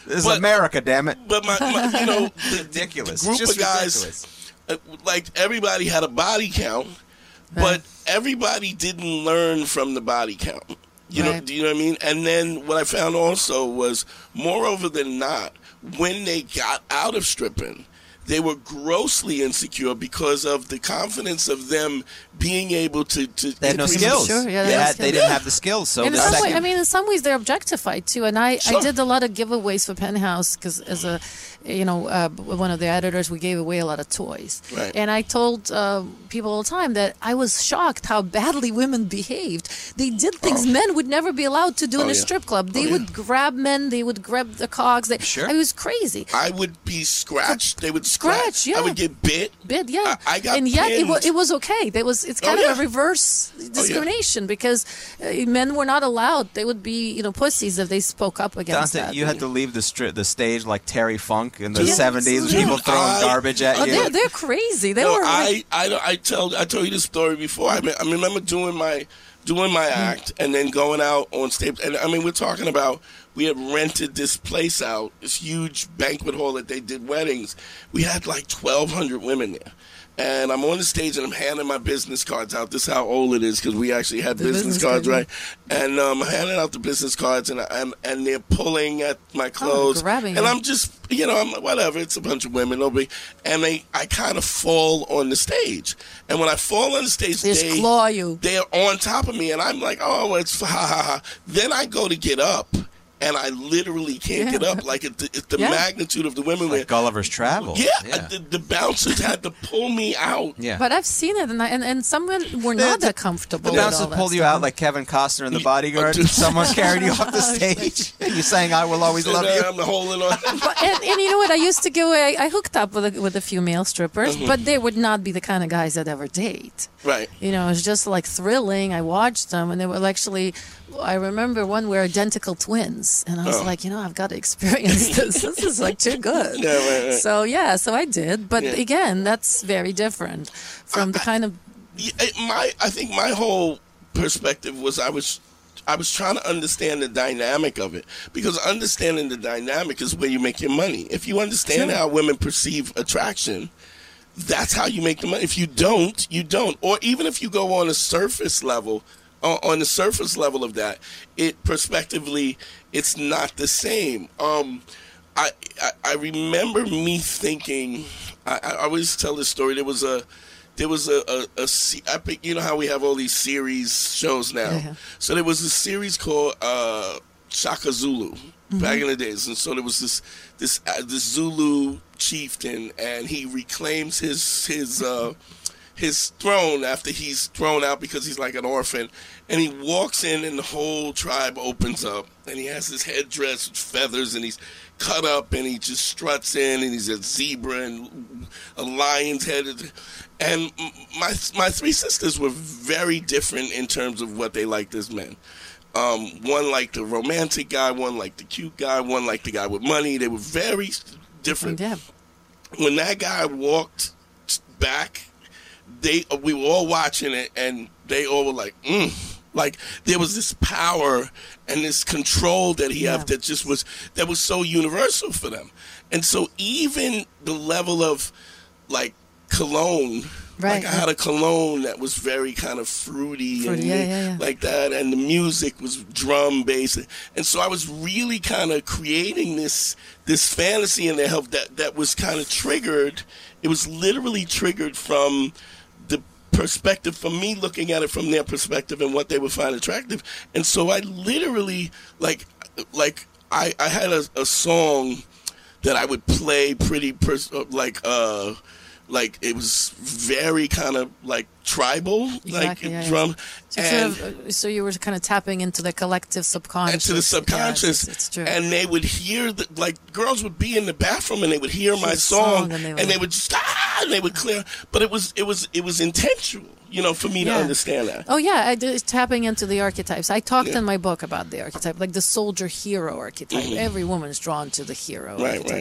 [SPEAKER 3] This is
[SPEAKER 2] But-
[SPEAKER 3] America, damn it.
[SPEAKER 2] But my, my you know, the,
[SPEAKER 3] Ridiculous.
[SPEAKER 2] the group
[SPEAKER 3] Just
[SPEAKER 2] of guys,
[SPEAKER 3] ridiculous.
[SPEAKER 2] uh, like everybody had a body count, but everybody didn't learn from the body count. You know,
[SPEAKER 4] Right.
[SPEAKER 2] do you know what I mean? And then what I found also was, moreover than not, when they got out of stripping, they were grossly insecure because of the confidence of them being able to. to
[SPEAKER 3] They had no
[SPEAKER 2] increase-
[SPEAKER 3] skills.
[SPEAKER 4] Sure, yeah,
[SPEAKER 3] they,
[SPEAKER 4] they had
[SPEAKER 3] had, they
[SPEAKER 4] skills.
[SPEAKER 3] didn't have the skills. So
[SPEAKER 4] in
[SPEAKER 3] the
[SPEAKER 4] some
[SPEAKER 3] second,
[SPEAKER 4] way, I mean, in some ways they're objectified too. And I,
[SPEAKER 2] Sure.
[SPEAKER 4] I did a lot of giveaways for Penthouse because as a, you know, uh, one of the editors, we gave away a lot of toys.
[SPEAKER 2] Right.
[SPEAKER 4] And I told uh, people all the time that I was shocked how badly women behaved. They did things men would never be allowed to do
[SPEAKER 2] Oh,
[SPEAKER 4] in a
[SPEAKER 2] yeah.
[SPEAKER 4] strip club. They
[SPEAKER 2] Oh, yeah.
[SPEAKER 4] would grab men. They would grab the cogs. They,
[SPEAKER 3] Sure.
[SPEAKER 4] I was crazy.
[SPEAKER 2] I would be scratched. They would scratch.
[SPEAKER 4] Scratch, yeah.
[SPEAKER 2] I would get bit.
[SPEAKER 4] Bit, yeah.
[SPEAKER 2] I, I got
[SPEAKER 4] and yet it was,
[SPEAKER 2] pinned.
[SPEAKER 4] it was okay. There was it's
[SPEAKER 2] Oh,
[SPEAKER 4] kind
[SPEAKER 2] yeah.
[SPEAKER 4] of a reverse discrimination because uh, men were not allowed. They would be, you know, pussies if they spoke up against
[SPEAKER 3] Dante,
[SPEAKER 4] that.
[SPEAKER 3] you had to leave the stri- the stage like Terry Funk in the
[SPEAKER 2] Dude,
[SPEAKER 3] seventies,
[SPEAKER 2] dude,
[SPEAKER 3] people throwing
[SPEAKER 2] I-
[SPEAKER 3] garbage at
[SPEAKER 4] Oh,
[SPEAKER 3] you.
[SPEAKER 4] they're, they're crazy. They
[SPEAKER 2] No,
[SPEAKER 4] were.
[SPEAKER 2] I, I, don't- I tell I told you this story before. I mean, I remember doing my doing my act and then going out on stage. And I mean, we're talking about we had rented this place out, this huge banquet hall that they did weddings. We had like twelve hundred women there. And I'm on the stage and I'm handing my business cards out. This is how old it is because we actually had
[SPEAKER 4] The
[SPEAKER 2] business,
[SPEAKER 4] business
[SPEAKER 2] cards,
[SPEAKER 4] card,
[SPEAKER 2] right? And um, I'm handing out the business cards and, I, and and they're pulling at my clothes.
[SPEAKER 4] grabbing
[SPEAKER 2] and
[SPEAKER 4] you.
[SPEAKER 2] I'm just, you know, I'm like, whatever. It's a bunch of women, nobody. And they, I kind of fall on the stage. And when I fall on the stage,
[SPEAKER 4] They just
[SPEAKER 2] they
[SPEAKER 4] claw you.
[SPEAKER 2] They're on top of me, and I'm like, oh, it's ha ha ha. Then I go to get up, and I literally can't
[SPEAKER 4] Yeah.
[SPEAKER 2] get up. Like it, it's the
[SPEAKER 4] Yeah.
[SPEAKER 2] magnitude of the women.
[SPEAKER 3] like Gulliver's Travel.
[SPEAKER 2] yeah,
[SPEAKER 3] yeah.
[SPEAKER 2] The, the bouncers had to pull me out.
[SPEAKER 3] Yeah.
[SPEAKER 4] But I've seen it, and I, and, and some men were
[SPEAKER 3] The-
[SPEAKER 4] not
[SPEAKER 3] the-
[SPEAKER 4] that comfortable.
[SPEAKER 3] The
[SPEAKER 4] with
[SPEAKER 3] bouncers
[SPEAKER 4] all that
[SPEAKER 3] pulled you
[SPEAKER 4] stuff.
[SPEAKER 3] out like Kevin Costner in The
[SPEAKER 2] Yeah.
[SPEAKER 3] Bodyguard.
[SPEAKER 2] Oh, dude.
[SPEAKER 3] Someone carried you off the stage. And you sang, I Will Always
[SPEAKER 2] And
[SPEAKER 3] Love You.
[SPEAKER 2] I'm holding on.
[SPEAKER 4] But, and, and you know what? I used to give away. I hooked up with a, with a few male strippers,
[SPEAKER 2] Mm-hmm.
[SPEAKER 4] but they would not be the kind of guys I'd ever date.
[SPEAKER 2] Right.
[SPEAKER 4] You know, it was just like thrilling. I watched them, and they were actually. I remember one were identical twins, and I was
[SPEAKER 2] Oh.
[SPEAKER 4] like, you know, I've got to experience this. This is like too good.
[SPEAKER 2] Yeah, right, right.
[SPEAKER 4] So yeah, so I did, but
[SPEAKER 2] Yeah.
[SPEAKER 4] again, that's very different from the kind of.
[SPEAKER 2] Yeah, it- my I think my whole perspective was I was I was trying to understand the dynamic of it because understanding the dynamic is where you make your money. If you understand
[SPEAKER 4] Sure.
[SPEAKER 2] how women perceive attraction, that's how you make the money. If you don't, you don't. Or even if you go on a surface level, on on the surface level of that, it prospectively it's not the same. Um, I, I I remember me thinking. I, I always tell this story. There was a there was a, a, a se- epic. You know how we have all these series shows now.
[SPEAKER 4] Yeah.
[SPEAKER 2] So there was a series called uh, Shaka Zulu back in the days, and so there was this this uh, this Zulu chieftain, and he reclaims his his. Uh, his throne after he's thrown out because he's like an orphan, and he walks in and the whole tribe opens up, and he has his headdress with feathers, and he's cut up, and he just struts in, and he's a zebra and a lion's head, and my my three sisters were very different in terms of what they liked as men. Um, one liked the romantic guy, one liked the cute guy, one liked the guy with money. They were very different.
[SPEAKER 4] Yeah.
[SPEAKER 2] When that guy walked back, they we were all watching it, and they all were like, mm. Like there was this power and this control that he
[SPEAKER 4] Yeah.
[SPEAKER 2] had that just was that was so universal for them. And so even the level of like cologne,
[SPEAKER 4] Right.
[SPEAKER 2] like I had a cologne that was very kind of fruity,
[SPEAKER 4] Fruity,
[SPEAKER 2] and
[SPEAKER 4] yeah, yeah, yeah.
[SPEAKER 2] like that, and the music was drum based, and so I was really kind of creating this this fantasy in their head that that was kind of triggered. It was literally triggered from the perspective, from me looking at it from their perspective and what they would find attractive, and so I literally like like I I had a, a song that I would play pretty pers- like uh. Like it was very kind of like tribal,
[SPEAKER 4] Exactly,
[SPEAKER 2] like
[SPEAKER 4] yeah, yeah.
[SPEAKER 2] drum,
[SPEAKER 4] So,
[SPEAKER 2] and
[SPEAKER 4] sort of, uh, so you were kind of tapping into the collective subconscious.
[SPEAKER 2] and to the
[SPEAKER 4] Yes,
[SPEAKER 2] subconscious,
[SPEAKER 4] it's, it's true.
[SPEAKER 2] and they would hear the, like girls would be in the bathroom and they would hear my
[SPEAKER 4] Hear the
[SPEAKER 2] song,
[SPEAKER 4] song and they would-
[SPEAKER 2] would just ah, and they would clear. But it was it was it was intentional, you know, for me
[SPEAKER 4] Yeah.
[SPEAKER 2] to understand that.
[SPEAKER 4] Oh yeah, I did, tapping into the archetypes. I talked
[SPEAKER 2] Yeah.
[SPEAKER 4] in my book about the archetype, like the soldier hero archetype. Every woman's drawn to the hero
[SPEAKER 2] Right,
[SPEAKER 4] archetype.
[SPEAKER 2] right.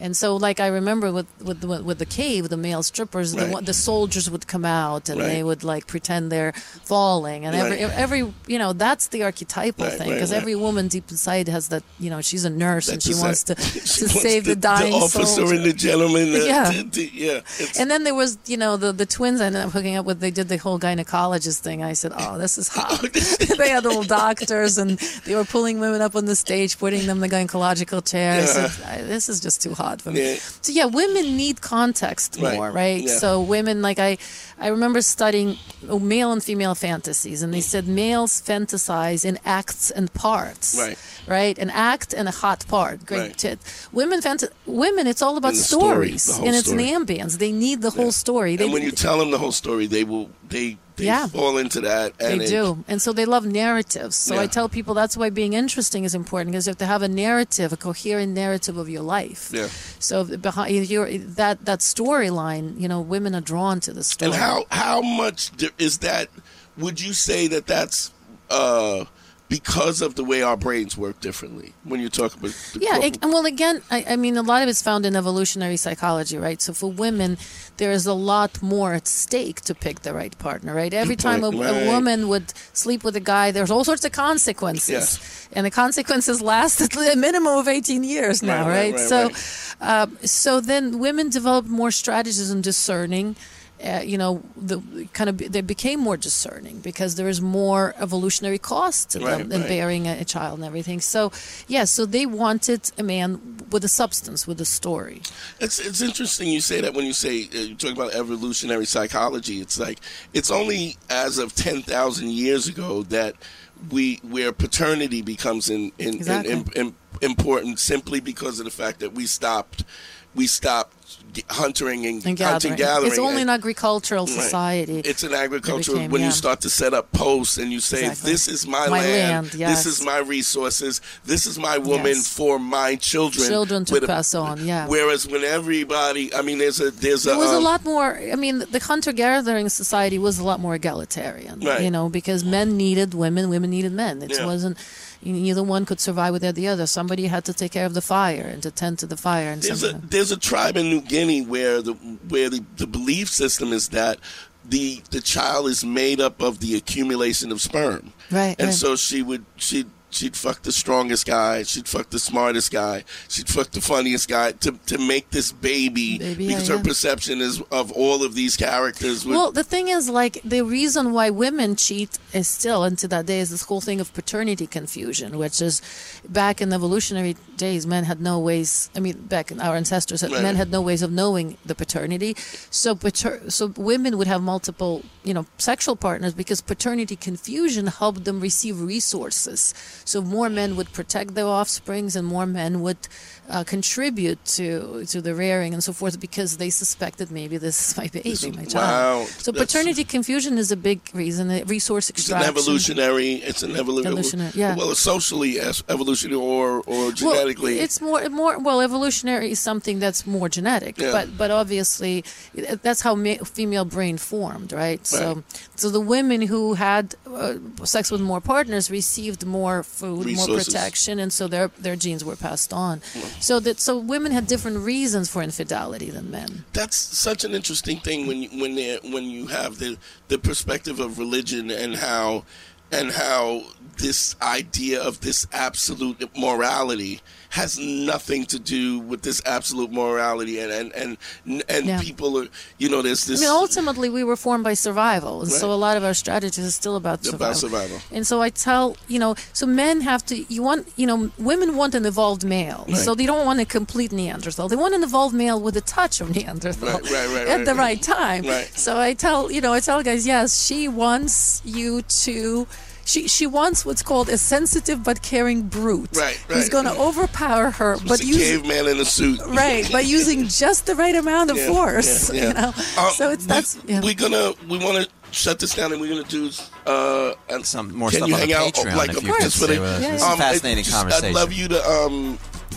[SPEAKER 4] And so, like I remember with with the, with the cave, the male strippers,
[SPEAKER 2] Right.
[SPEAKER 4] the, one- the soldiers would come out and
[SPEAKER 2] Right.
[SPEAKER 4] they would like pretend they're falling, and every
[SPEAKER 2] Right.
[SPEAKER 4] every you know that's the archetypal
[SPEAKER 2] Right,
[SPEAKER 4] thing,
[SPEAKER 2] right,
[SPEAKER 4] because
[SPEAKER 2] right.
[SPEAKER 4] every woman deep inside has that, you know, she's a nurse and
[SPEAKER 2] That's
[SPEAKER 4] she wants to
[SPEAKER 2] exact- she
[SPEAKER 4] to
[SPEAKER 2] wants
[SPEAKER 4] save the, dying
[SPEAKER 2] the officer
[SPEAKER 4] soldier.
[SPEAKER 2] and the gentleman. Uh,
[SPEAKER 4] Yeah.
[SPEAKER 2] to- to- yeah. It's,
[SPEAKER 4] And then there was, you know, the, the twins I ended up hooking up with. They did the whole gynecologist thing. I said, oh, this is hot. They had little doctors, and they were pulling women up on the stage, putting them in the gynecological chair. I said, I- this is just too hot for me.
[SPEAKER 2] Yeah.
[SPEAKER 4] So, yeah, women need context
[SPEAKER 2] Right.
[SPEAKER 4] more, right?
[SPEAKER 2] Yeah.
[SPEAKER 4] So women, like I, I remember studying oh, male and female fantasies, and they said males fantasize in acts and parts.
[SPEAKER 2] Right.
[SPEAKER 4] Right? An act and a hot part. Great
[SPEAKER 2] Right.
[SPEAKER 4] tit. Women, fanta- women, it's all about
[SPEAKER 2] And the story,
[SPEAKER 4] stories.
[SPEAKER 2] the whole
[SPEAKER 4] and it's
[SPEAKER 2] story.
[SPEAKER 4] an ambience. They need the whole story. They,
[SPEAKER 2] and when you tell them the whole story, they will they they
[SPEAKER 4] Yeah.
[SPEAKER 2] fall into that.
[SPEAKER 4] They
[SPEAKER 2] And
[SPEAKER 4] do. And so they love narratives. So I
[SPEAKER 2] Yeah.
[SPEAKER 4] tell people that's why being interesting is important, because you have to have a narrative, a coherent narrative of your life.
[SPEAKER 2] Yeah.
[SPEAKER 4] So behind your that that storyline, you know, women are drawn to the story.
[SPEAKER 2] And how how much di- is that? Would you say that that's uh, because of the way our brains work differently when you talk about? The
[SPEAKER 4] Yeah,
[SPEAKER 2] core-
[SPEAKER 4] it, and well, again, I, I mean, a lot of it's found in evolutionary psychology, right? So for women, there is a lot more at stake to pick the right partner, right? Every
[SPEAKER 2] Good
[SPEAKER 4] time a,
[SPEAKER 2] point.
[SPEAKER 4] a
[SPEAKER 2] Right.
[SPEAKER 4] woman would sleep with a guy, there's all sorts of consequences.
[SPEAKER 2] Yes.
[SPEAKER 4] And the consequences last at a minimum of eighteen years now,
[SPEAKER 2] Right,
[SPEAKER 4] right?
[SPEAKER 2] right, right,
[SPEAKER 4] so,
[SPEAKER 2] right.
[SPEAKER 4] Um, so then women developed more strategies in discerning. Uh, you know, the kind of they became more discerning because there is more evolutionary cost to
[SPEAKER 2] Right,
[SPEAKER 4] them than
[SPEAKER 2] right.
[SPEAKER 4] bearing a, a child and everything. So, yeah, so they wanted a man with a substance, with a story.
[SPEAKER 2] It's it's interesting you say that when you say uh, you talk about evolutionary psychology. It's like it's only as of ten thousand years ago that we where paternity becomes in, in,
[SPEAKER 4] Exactly.
[SPEAKER 2] in, in, in, important simply because of the fact that we stopped we stopped g- hunting and,
[SPEAKER 4] And
[SPEAKER 2] hunting
[SPEAKER 4] gathering.
[SPEAKER 2] gathering.
[SPEAKER 4] It's only
[SPEAKER 2] and-
[SPEAKER 4] an agricultural
[SPEAKER 2] Right.
[SPEAKER 4] society.
[SPEAKER 2] It's an agricultural
[SPEAKER 4] became,
[SPEAKER 2] when
[SPEAKER 4] yeah.
[SPEAKER 2] you start to set up posts and you say,
[SPEAKER 4] Exactly.
[SPEAKER 2] "This is my,
[SPEAKER 4] My
[SPEAKER 2] land.
[SPEAKER 4] land,
[SPEAKER 2] This
[SPEAKER 4] yes.
[SPEAKER 2] is my resources. This is my woman
[SPEAKER 4] Yes.
[SPEAKER 2] for my children."
[SPEAKER 4] Children to
[SPEAKER 2] With a-
[SPEAKER 4] pass on, yeah.
[SPEAKER 2] Whereas when everybody, I mean, there's a there's a
[SPEAKER 4] It was a
[SPEAKER 2] um,
[SPEAKER 4] lot more. I mean, the hunter-gathering society was a lot more egalitarian.
[SPEAKER 2] Right.
[SPEAKER 4] You know, because men needed women, women needed men. It
[SPEAKER 2] Yeah.
[SPEAKER 4] wasn't. Neither one could survive without the other. Somebody had to take care of the fire and to tend to the fire. And
[SPEAKER 2] There's a
[SPEAKER 4] something.
[SPEAKER 2] there's a tribe in New Guinea where the where the, the belief system is that the the child is made up of the accumulation of sperm.
[SPEAKER 4] Right,
[SPEAKER 2] And
[SPEAKER 4] right.
[SPEAKER 2] so she would she she'd fuck the strongest guy, she'd fuck the smartest guy, she'd fuck the funniest guy to to make this baby,
[SPEAKER 4] Baby,
[SPEAKER 2] because
[SPEAKER 4] yeah,
[SPEAKER 2] her
[SPEAKER 4] yeah.
[SPEAKER 2] perception is of all of these characters would,
[SPEAKER 4] Well, the thing is, like, the reason why women cheat is still, into that day, is this whole thing of paternity confusion, which is back in evolutionary days, men had no ways, I mean, back in our ancestors,
[SPEAKER 2] Right.
[SPEAKER 4] men had no ways of knowing the paternity. So, pater- so women would have multiple, you know, sexual partners because paternity confusion helped them receive resources. So more men would protect their offsprings and more men would uh, contribute to to the rearing and so forth because they suspected maybe this is my baby,
[SPEAKER 2] This is-
[SPEAKER 4] my
[SPEAKER 2] wow,
[SPEAKER 4] child. So
[SPEAKER 2] that's-
[SPEAKER 4] paternity confusion is a big reason. uh, Resource
[SPEAKER 2] it's an
[SPEAKER 4] extraction.
[SPEAKER 2] evolutionary. It's an evolu-
[SPEAKER 4] Evolutionary, yeah.
[SPEAKER 2] Well, socially as evolutionary or or
[SPEAKER 4] Well,
[SPEAKER 2] genetically.
[SPEAKER 4] it's more more well evolutionary is something that's more genetic,
[SPEAKER 2] Yeah.
[SPEAKER 4] but but obviously it- that's how ma- female brain formed, right? So so the women who had uh, sex with more partners received more food, more
[SPEAKER 2] Resources.
[SPEAKER 4] protection, and so their their genes were passed on. So that so women had different reasons for infidelity than men.
[SPEAKER 2] That's such an interesting thing when you, when they when you have the the perspective of religion and how and how this idea of this absolute morality has nothing to do with this absolute morality and and and, and
[SPEAKER 4] Yeah.
[SPEAKER 2] people are, you know, there's
[SPEAKER 4] I
[SPEAKER 2] this
[SPEAKER 4] mean, ultimately, we were formed by survival, and so
[SPEAKER 2] Right.
[SPEAKER 4] a lot of our strategies is still about survival.
[SPEAKER 2] about survival.
[SPEAKER 4] And so I tell, you know, so men have to, you want, you know, women want an evolved male.
[SPEAKER 2] Right.
[SPEAKER 4] So they don't want a complete Neanderthal. They want an evolved male with a touch of Neanderthal
[SPEAKER 2] Right, right, right,
[SPEAKER 4] at
[SPEAKER 2] right,
[SPEAKER 4] the
[SPEAKER 2] right.
[SPEAKER 4] right time.
[SPEAKER 2] Right.
[SPEAKER 4] So I tell, you know, I tell guys, yes, she wants you to. She she wants what's called a sensitive but caring brute.
[SPEAKER 2] Right,
[SPEAKER 4] Who's
[SPEAKER 2] right.
[SPEAKER 4] going to overpower her,
[SPEAKER 2] It's
[SPEAKER 4] but
[SPEAKER 2] a
[SPEAKER 4] use
[SPEAKER 2] caveman in a suit.
[SPEAKER 4] right by using just the right amount of
[SPEAKER 2] Yeah,
[SPEAKER 4] force.
[SPEAKER 2] yeah, yeah.
[SPEAKER 4] You know,
[SPEAKER 2] Um,
[SPEAKER 4] so it's
[SPEAKER 2] we-
[SPEAKER 4] that's yeah.
[SPEAKER 2] we're gonna we want to shut this down and we're gonna do uh and
[SPEAKER 3] Some more
[SPEAKER 2] can
[SPEAKER 3] stuff
[SPEAKER 2] you
[SPEAKER 3] on
[SPEAKER 2] hang
[SPEAKER 3] the
[SPEAKER 2] out
[SPEAKER 3] Patreon
[SPEAKER 2] like
[SPEAKER 3] if
[SPEAKER 2] a-
[SPEAKER 3] you could
[SPEAKER 2] just for
[SPEAKER 3] stay
[SPEAKER 2] the-
[SPEAKER 3] with us.
[SPEAKER 4] Yeah,
[SPEAKER 3] This
[SPEAKER 4] yeah.
[SPEAKER 3] is a fascinating
[SPEAKER 2] it just-
[SPEAKER 3] conversation.
[SPEAKER 2] I'd love you to um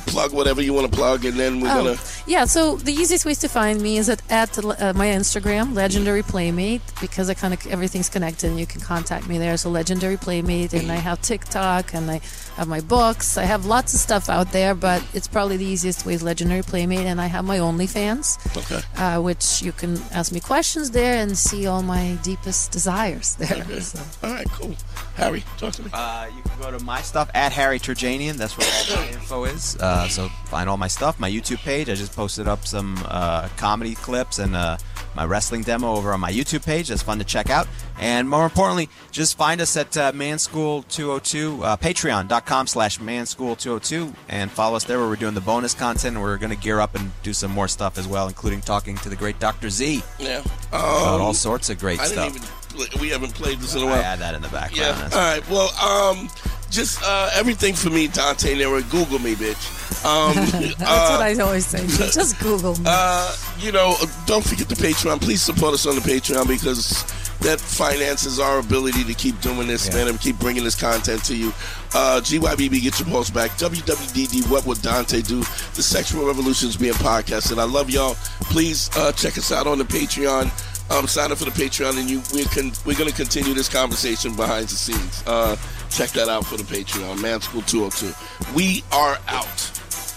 [SPEAKER 2] plug whatever you want to plug, and then we're
[SPEAKER 4] Oh,
[SPEAKER 2] gonna.
[SPEAKER 4] yeah, so the easiest ways to find me is at, at uh, my Instagram, Legendary Playmate, because I kind of everything's connected and you can contact me there. So Legendary Playmate, and I have TikTok, and I have my books. I have lots of stuff out there, but it's probably the easiest way is Legendary Playmate, and I have my OnlyFans,
[SPEAKER 2] Okay.
[SPEAKER 4] uh, which you can ask me questions there and see all my deepest desires there.
[SPEAKER 2] Okay.
[SPEAKER 4] So.
[SPEAKER 2] All right, cool. Harry, talk to me.
[SPEAKER 3] Uh, you can go to my stuff at Harry Turjanian. That's where all my info is. Uh, so find all my stuff. My YouTube page. I just posted up some uh, comedy clips and uh, my wrestling demo over on my YouTube page. That's fun to check out. And more importantly, just find us at uh, Manschool two oh two, uh, patreon.com slash Manschool 202, and follow us there where we're doing the bonus content. We're going to gear up and do some more stuff as well, including talking to the great Doctor Z.
[SPEAKER 2] Yeah. Um,
[SPEAKER 3] About all sorts of great
[SPEAKER 2] I
[SPEAKER 3] stuff.
[SPEAKER 2] didn't even. Play, we haven't played this in a
[SPEAKER 3] I
[SPEAKER 2] while.
[SPEAKER 3] had that in the background.
[SPEAKER 2] Yeah.
[SPEAKER 3] That's-
[SPEAKER 2] All right. Well, um, just uh, everything for me, Dante Nero. Google me, bitch. Um,
[SPEAKER 4] That's
[SPEAKER 2] uh,
[SPEAKER 4] what I always say. Just Google me.
[SPEAKER 2] Uh, you know, don't forget the Patreon. Please support us on the Patreon because that finances our ability to keep doing this,
[SPEAKER 3] Yeah.
[SPEAKER 2] man, and keep bringing this content to you. Uh, G Y B B, get your pulse back. W W D D, what would Dante do? The Sexual Revolution is being podcasted. I love y'all. Please uh, check us out on the Patreon. Um, sign up for the Patreon, and you we can we're going to continue this conversation behind the scenes. Uh, check that out for the Patreon. Manschool two oh two. We are out.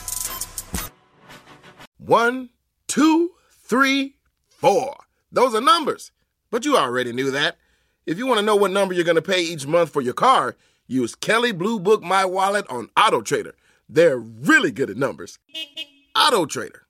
[SPEAKER 9] One, two, three, four. Those are numbers. But you already knew that. If you want to know what number you're going to pay each month for your car, use Kelley Blue Book My Wallet on AutoTrader. They're really good at numbers. AutoTrader.